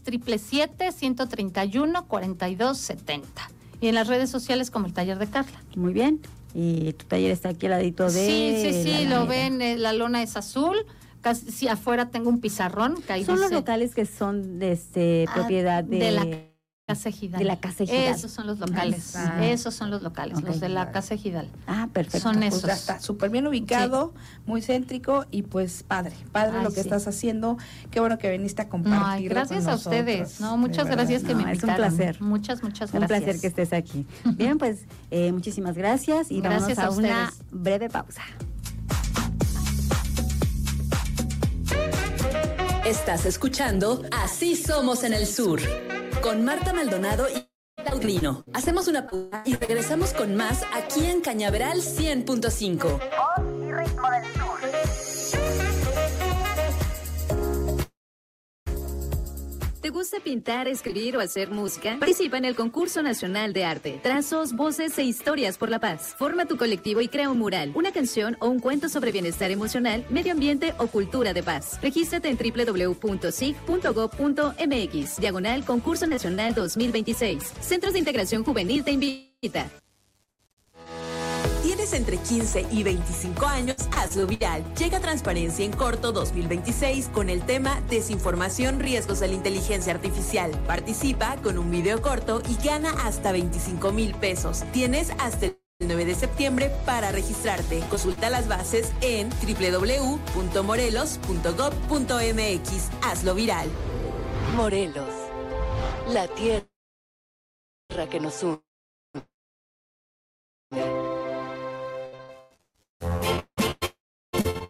777-131-4270. Y en las redes sociales como el taller de Carla. Muy bien. Y tu taller está aquí al ladito de Sí, la lo Alameda. ven, la lona es azul. Casi, sí, afuera tengo un pizarrón que ahí Son los dice, locales que son de propiedad de la Casa Ejidal. de la Casa Ejidal. Esos son los locales. Ah. Esos son los locales, los de la Casa Ejidal. Ah, perfecto. Son Pues esos. ya está súper bien ubicado, muy céntrico y pues padre Ay, lo que sí. estás haciendo. Qué bueno que viniste a compartir. No, ay, gracias a ustedes. No, muchas gracias que No, me es un invitaron. placer. Muchas Un gracias. placer que estés aquí. Bien, pues muchísimas gracias y Gracias vamos a a una ustedes. breve pausa. Estás escuchando Así Somos en el Sur, con Marta Maldonado y Claudino. Hacemos una pausa y regresamos con más aquí en Cañaveral 100.5. Voz y ritmo del sur. ¿Te gusta pintar, escribir o hacer música? Participa en el Concurso Nacional de Arte. Trazos, voces e historias por la paz. Forma tu colectivo y crea un mural, una canción o un cuento sobre bienestar emocional, medio ambiente o cultura de paz. Regístrate en www.sig.gov.mx/Concurso Nacional 2026. Centros de Integración Juvenil te invita. ¿Tienes entre 15 y 25 años? Hazlo viral. Llega Transparencia en Corto 2026 con el tema Desinformación, riesgos de la inteligencia artificial. Participa con un video corto y gana hasta 25,000 pesos. Tienes hasta el 9 de septiembre para registrarte. Consulta las bases en www.morelos.gov.mx. Hazlo viral. Morelos, la tierra que nos une.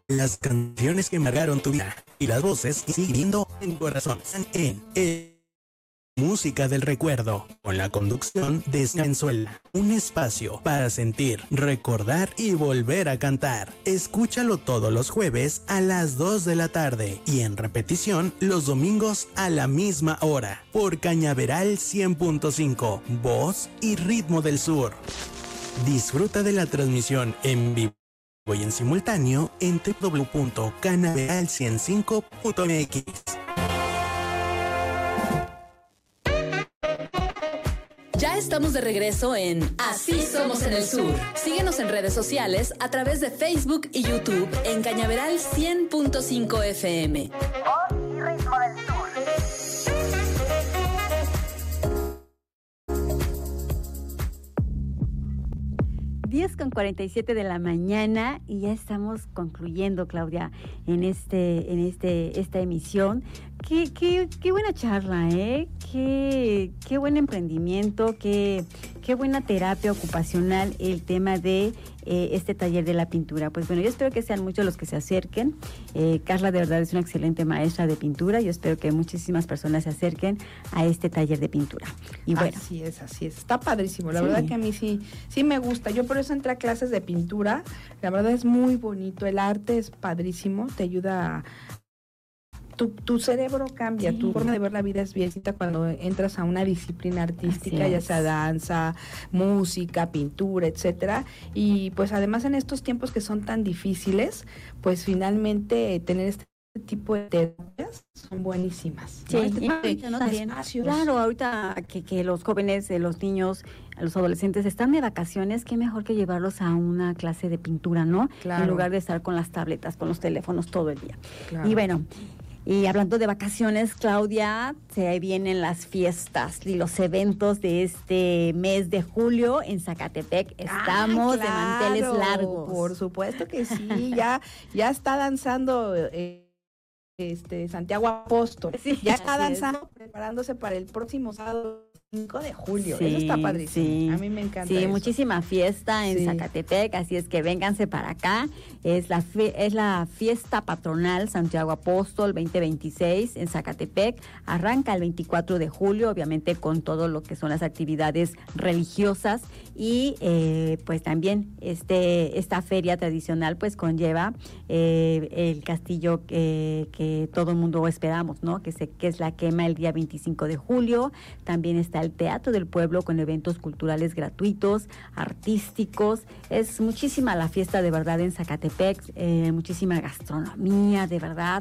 Las canciones que marcaron tu vida y las voces que siguen viviendo en tu corazón en Música del Recuerdo, con la conducción de Venezuela. Un espacio para sentir, recordar y volver a cantar. Escúchalo todos los jueves a las 2 de la tarde y en repetición los domingos a la misma hora por Cañaveral 100.5, voz y ritmo del sur. Disfruta de la transmisión en vivo y en simultáneo en www.cañaveral105.mx. Ya estamos de regreso en Así Somos en el Sur. Síguenos en redes sociales a través de Facebook y YouTube en Cañaveral 100.5 FM. Voz y ritmo del sur. 10:47 de la mañana y ya estamos concluyendo, Claudia, en esta emisión. Qué buena charla, ¿eh? Qué buen emprendimiento, qué buena terapia ocupacional el tema de este taller de la pintura. Pues bueno, yo espero que sean muchos los que se acerquen. Carla de verdad es una excelente maestra de pintura. Yo espero que muchísimas personas se acerquen a este taller de pintura. Y bueno, así es. Está padrísimo. La verdad que a mí sí me gusta. Yo por eso entré a clases de pintura. La verdad es muy bonito. El arte es padrísimo. Te ayuda a... Tu cerebro cambia, tu forma de ver la vida es bien distinta cuando entras a una disciplina artística, ya sea danza, música, pintura, etcétera. Y pues además en estos tiempos que son tan difíciles, pues finalmente tener este tipo de terapias son buenísimas. Sí, ¿no? Claro, ahorita que los jóvenes, los niños, los adolescentes están de vacaciones, qué mejor que llevarlos a una clase de pintura, ¿no? Claro. En lugar de estar con las tabletas, con los teléfonos todo el día. Claro. Y bueno, y hablando de vacaciones, Claudia, se vienen las fiestas y los eventos de este mes de julio en Zacatepec. Estamos de manteles largos. Por supuesto que sí, ya está danzando Santiago Apóstol. Sí, ya está danzando, preparándose para el próximo sábado 5 de julio. Eso está padrísimo. Sí. A mí me encanta. Sí, eso. Muchísima fiesta en Zacatepec, así es que vénganse para acá. Es la fiesta patronal Santiago Apóstol 2026 en Zacatepec. Arranca el 24 de julio, obviamente con todo lo que son las actividades religiosas y pues también esta feria tradicional pues conlleva el castillo que todo el mundo esperamos, ¿no? Que es la quema el día 25 de julio. También está el Teatro del Pueblo con eventos culturales gratuitos, artísticos. Es muchísima la fiesta de verdad en Zacatepec, muchísima gastronomía de verdad.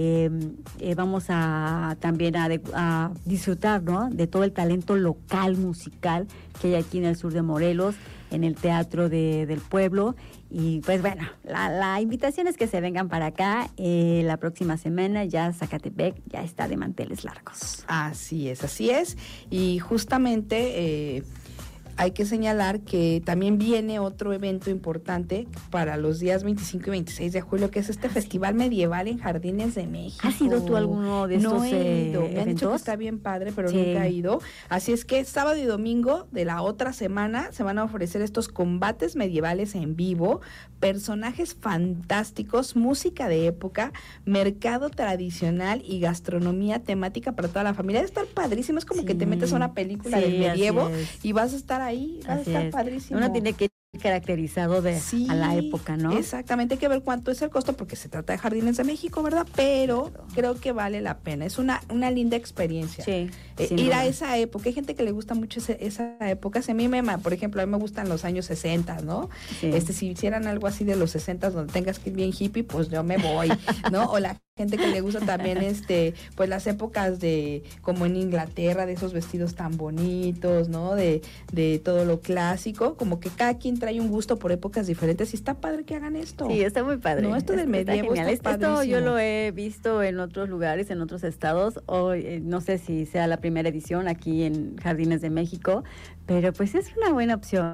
Vamos también a disfrutar, ¿no? De todo el talento local musical que hay aquí en el sur de Morelos, en el Teatro del Pueblo. Y pues bueno, la invitación es que se vengan para acá. La próxima semana ya Zacatepec ya está de manteles largos. Así es. Y justamente hay que señalar que también viene otro evento importante para los días 25 y 26 de julio, que es este Festival Medieval en Jardines de México. ¿Has ido tú a alguno de estos No he ido. Me han eventos? dicho que está bien padre, pero nunca he ido. Así es que sábado y domingo de la otra semana se van a ofrecer estos combates medievales en vivo, personajes fantásticos, música de época, mercado tradicional y gastronomía temática para toda la familia. Debe estar padrísimo, es como que te metes a una película del medievo y vas a estar ahí, va a estar padrísimo. Uno tiene que ir caracterizado a la época, ¿no? Exactamente, hay que ver cuánto es el costo porque se trata de Jardines de México, ¿verdad? Pero creo que vale la pena, es una linda experiencia. Ir a esa época, hay gente que le gusta mucho esa época. A mí por ejemplo, a mí me gustan los años 60, ¿no? Si hicieran algo así de los 60 donde tengas que ir bien hippie, pues yo me voy, ¿no? O la gente que le gusta también pues las épocas de como en Inglaterra, de esos vestidos tan bonitos, ¿no? De todo lo clásico, como que cada quien trae un gusto por épocas diferentes y está padre que hagan esto. Sí, está muy padre. No, esto del medievo está padrísimo. Esto yo lo he visto en otros lugares, en otros estados. Hoy no sé si sea la primera edición aquí en Jardines de México, pero pues es una buena opción.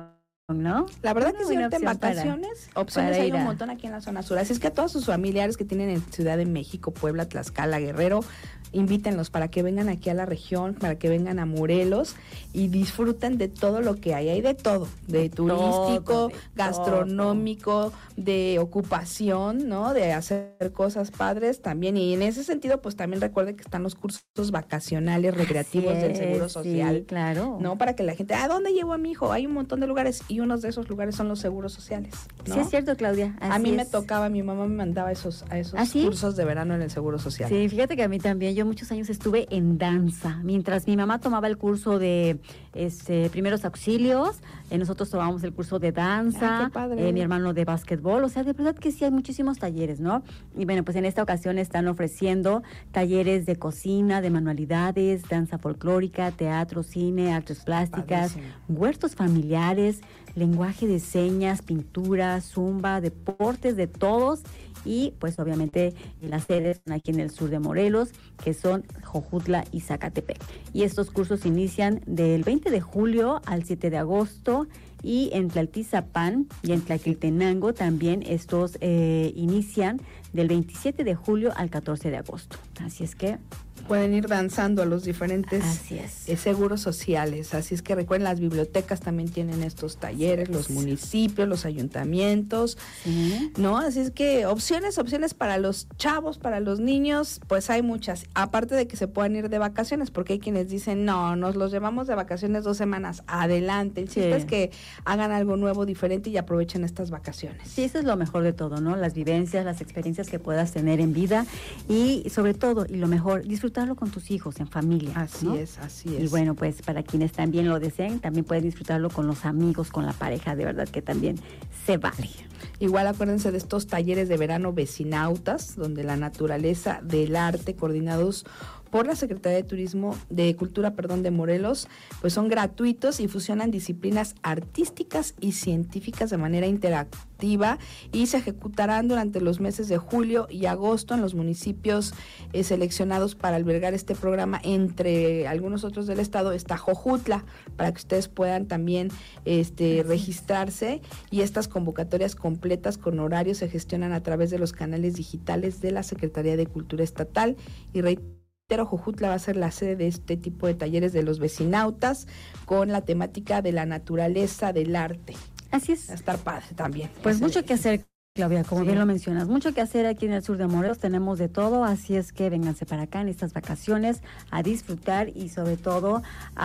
¿no? La verdad que si buena ahorita en opción vacaciones, opciones para hay ir un a- montón aquí en la zona sur. Así es que a todos sus familiares que tienen en Ciudad de México, Puebla, Tlaxcala, Guerrero, invítenlos para que vengan aquí a la región, para que vengan a Morelos y disfruten de todo lo que hay. Hay de todo, de turístico, de gastronómico, de ocupación, ¿no? De hacer cosas padres también. Y en ese sentido, pues también recuerden que están los cursos vacacionales, recreativos del Seguro Social. Sí, claro. ¿No? Para que la gente, ¿a dónde llevo a mi hijo? Hay un montón de lugares y unos de esos lugares son los seguros sociales, ¿no? Sí, es cierto, Claudia. A así mí me es. tocaba, mi mamá me mandaba a esos ¿Ah, sí? cursos de verano en el Seguro Social. Sí, fíjate que a mí también, yo muchos años estuve en danza. Mientras mi mamá tomaba el curso de primeros auxilios, nosotros tomábamos el curso de danza, Ay, qué padre. mi hermano de básquetbol, o sea, de verdad que sí hay muchísimos talleres, ¿no? Y bueno, pues en esta ocasión están ofreciendo talleres de cocina, de manualidades, danza folclórica, teatro, cine, artes plásticas, Padrísimo. huertos familiares, lenguaje de señas, pintura, zumba, deportes de todos. Y pues obviamente las sedes están aquí en el sur de Morelos, que son Jojutla y Zacatepec. Y estos cursos inician del 20 de julio al 7 de agosto, y en Tlaltizapán y en Tlaquiltenango también estos inician del 27 de julio al 14 de agosto. Así es que Pueden ir danzando a los diferentes Así es. seguros sociales. Así es que recuerden, las bibliotecas también tienen estos talleres, los municipios, los ayuntamientos, ¿no? Así es que opciones para los chavos, para los niños, pues hay muchas. Aparte de que se puedan ir de vacaciones, porque hay quienes dicen, no, nos los llevamos de vacaciones 2 semanas. Adelante. El chiste Sí. es que hagan algo nuevo, diferente y aprovechen estas vacaciones. sí, eso es lo mejor de todo, ¿no? Las vivencias, las experiencias que puedas tener en vida y sobre todo, y lo mejor, disfrutarlo con tus hijos, en familia. Así ¿no? es, así es. Y bueno, pues para quienes también lo deseen, también pueden disfrutarlo con los amigos, con la pareja, de verdad que también se vale. Igual acuérdense de estos talleres de verano vecinautas, donde la naturaleza del arte, coordinados por la Secretaría de Turismo, de Cultura, de Morelos, pues son gratuitos y fusionan disciplinas artísticas y científicas de manera interactiva y se ejecutarán durante los meses de julio y agosto en los municipios seleccionados para albergar este programa. Entre algunos otros del estado está Jojutla, para que ustedes puedan también registrarse, y estas convocatorias completas con horarios se gestionan a través de los canales digitales de la Secretaría de Cultura Estatal. Y pero Jojutla va a ser la sede de este tipo de talleres de los vecinautas con la temática de la naturaleza del arte. Así es. Va a estar padre también. Pues mucho que hacer, Claudia, como bien lo mencionas, mucho que hacer aquí en el sur de Morelos, tenemos de todo, así es que vénganse para acá en estas vacaciones a disfrutar y sobre todo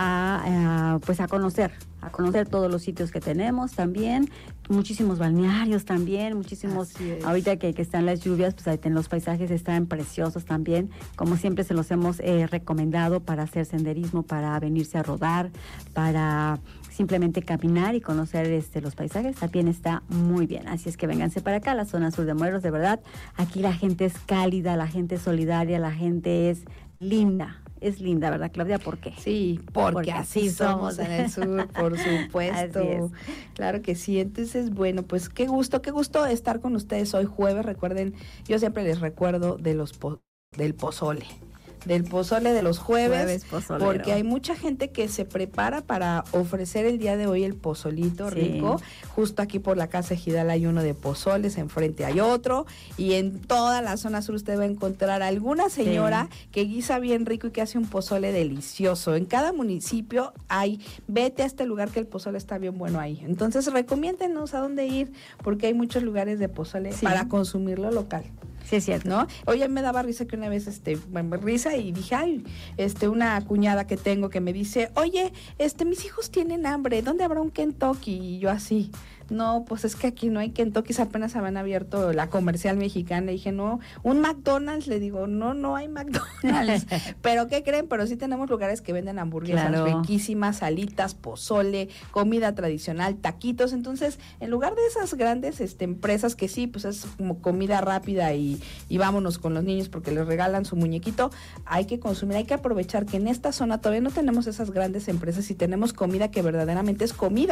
a conocer todos los sitios que tenemos también, muchísimos balnearios también, muchísimos, ahorita que están las lluvias, pues ahí los paisajes están preciosos también, como siempre se los hemos recomendado para hacer senderismo, para venirse a rodar, para simplemente caminar y conocer los paisajes, también está muy bien. Así es que vénganse para acá, la zona sur de Morelos, de verdad. Aquí la gente es cálida, la gente es solidaria, la gente es linda. Es linda, ¿verdad, Claudia? ¿Por qué? Sí, porque así somos en el sur, por supuesto. Así es. Claro que sí. Entonces, bueno, pues qué gusto estar con ustedes hoy jueves. Recuerden, yo siempre les recuerdo del pozole. Del pozole de los jueves pozolero. Porque hay mucha gente que se prepara para ofrecer el día de hoy el pozolito rico. Justo aquí por la casa Ejidal hay uno de pozoles, enfrente hay otro, y en toda la zona sur usted va a encontrar alguna señora que guisa bien rico y que hace un pozole delicioso. En cada municipio vete a este lugar que el pozole está bien bueno ahí. Entonces recomiéndenos a dónde ir, porque hay muchos lugares de pozole para consumirlo local. Sí, es cierto. ¿No? Oye, me daba risa que una vez, risa, y dije, una cuñada que tengo que me dice, oye, mis hijos tienen hambre, ¿dónde habrá un Kentucky? Y yo así, no, pues es que aquí no hay Kentucky, apenas habían abierto la Comercial Mexicana. Y dije, no, un McDonald's, le digo, no hay McDonald's. ¿Pero qué creen? Pero sí tenemos lugares que venden hamburguesas riquísimas, salitas, pozole, comida tradicional, taquitos. Entonces, en lugar de esas grandes empresas que sí, pues es como comida rápida y vámonos con los niños porque les regalan su muñequito, hay que consumir, hay que aprovechar que en esta zona todavía no tenemos esas grandes empresas y tenemos comida que verdaderamente es comida,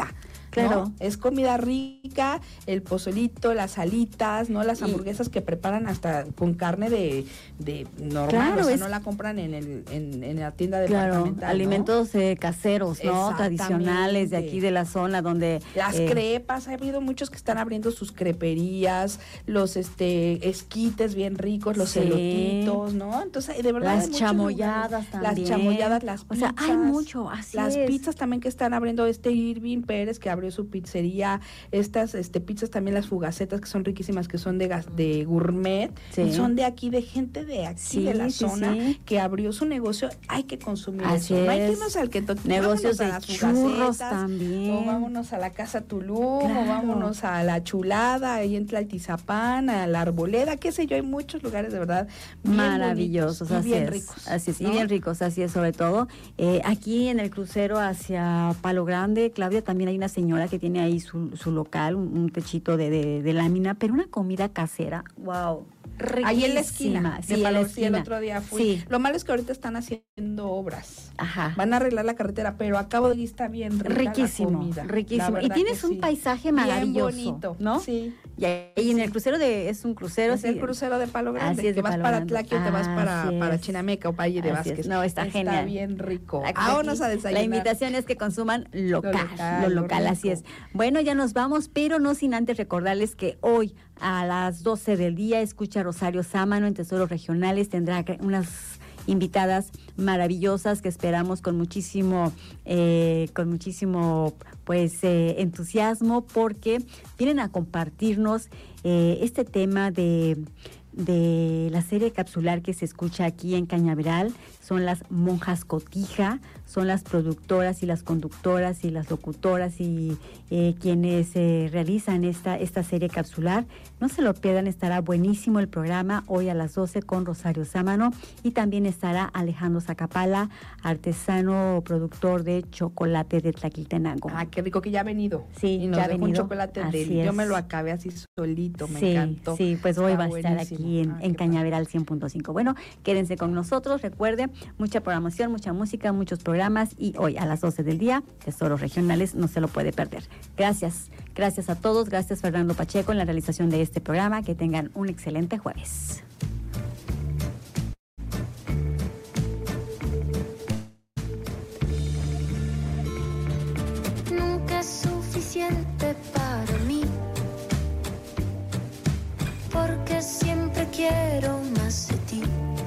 Claro. ¿no? Es comida rica, el pozolito, las alitas, ¿no? Las hamburguesas que preparan hasta con carne de normal, claro, o sea, no la compran en la tienda departamental, claro, alimentos caseros, ¿no? Tradicionales de aquí de la zona donde... Las crepas, ha habido muchos que están abriendo sus creperías, los esquites bien ricos, los elotitos, ¿no? Entonces, de verdad, las chamoyadas también. Las chamoyadas, las pizzas. O sea, hay mucho, así las es. pizzas también que están abriendo Irving Pérez, que abrió su pizzería. Estas pizzas también, las fugacetas, que son riquísimas, que son de gourmet, y son de aquí, de gente de aquí, de la zona, que abrió su negocio. Hay que consumir así eso. Es. No hay que irnos al Kentucky. Negocios de churros también. O vámonos a la Casa Tulum, o vámonos a la Chulada, ahí en Tlaltizapán, a la Arboleda, qué sé yo, hay muchos lugares de verdad bien maravillosos, y así bien es, ricos. Así es, ¿no? y bien ricos, así es, sobre todo. Aquí en el crucero hacia Palo Grande, Claudia, también hay una señora que tiene ahí su local, un techito de lámina, pero una comida casera, wow. Riquísima. Ahí en la esquina, sí, en la esquina. El otro día fui. Sí. Lo malo es que ahorita están haciendo obras. Ajá. Van a arreglar la carretera, pero acabo de ir, está bien rica riquísimo, la comida. Riquísimo. Y tienes un paisaje maravilloso, bien bonito, ¿no? Sí. Y en el crucero es un crucero. Es el crucero de Palo Grande, así es, que vas Palo para Grande. Tlaquio, te vas para Chinameca o Valle de Vázquez. No, está genial. Está bien rico. Vámonos a desayunar. La invitación es que consuman lo local, así es. Bueno, ya nos vamos, pero no sin antes recordarles que hoy a las 12 del día escucha Rosario Sámano en Tesoros Regionales, tendrá unas invitadas maravillosas que esperamos con muchísimo pues entusiasmo, porque vienen a compartirnos este tema de la serie capsular que se escucha aquí en Cañaveral. Son las monjas Cotija, son las productoras y las conductoras y las locutoras y quienes realizan esta serie capsular. No se lo pierdan, estará buenísimo el programa hoy a las 12 con Rosario Sámano, y también estará Alejandro Zacapala, artesano productor de chocolate de Tlaquiltenango. Ah, qué rico, que ya ha venido. Sí, y nos ya ha dejó venido. un chocolate de él. Es. Yo me lo acabé así solito, me encantó. Sí, pues hoy va a estar buenísimo. aquí en Cañaveral 100.5. Bueno, quédense con nosotros, recuerden, mucha programación, mucha música, muchos programas, y hoy a las 12 del día, Tesoros Regionales, no se lo puede perder. Gracias a todos, gracias Fernando Pacheco en la realización de este programa, que tengan un excelente jueves. Nunca es suficiente para mí, porque siempre quiero más de ti.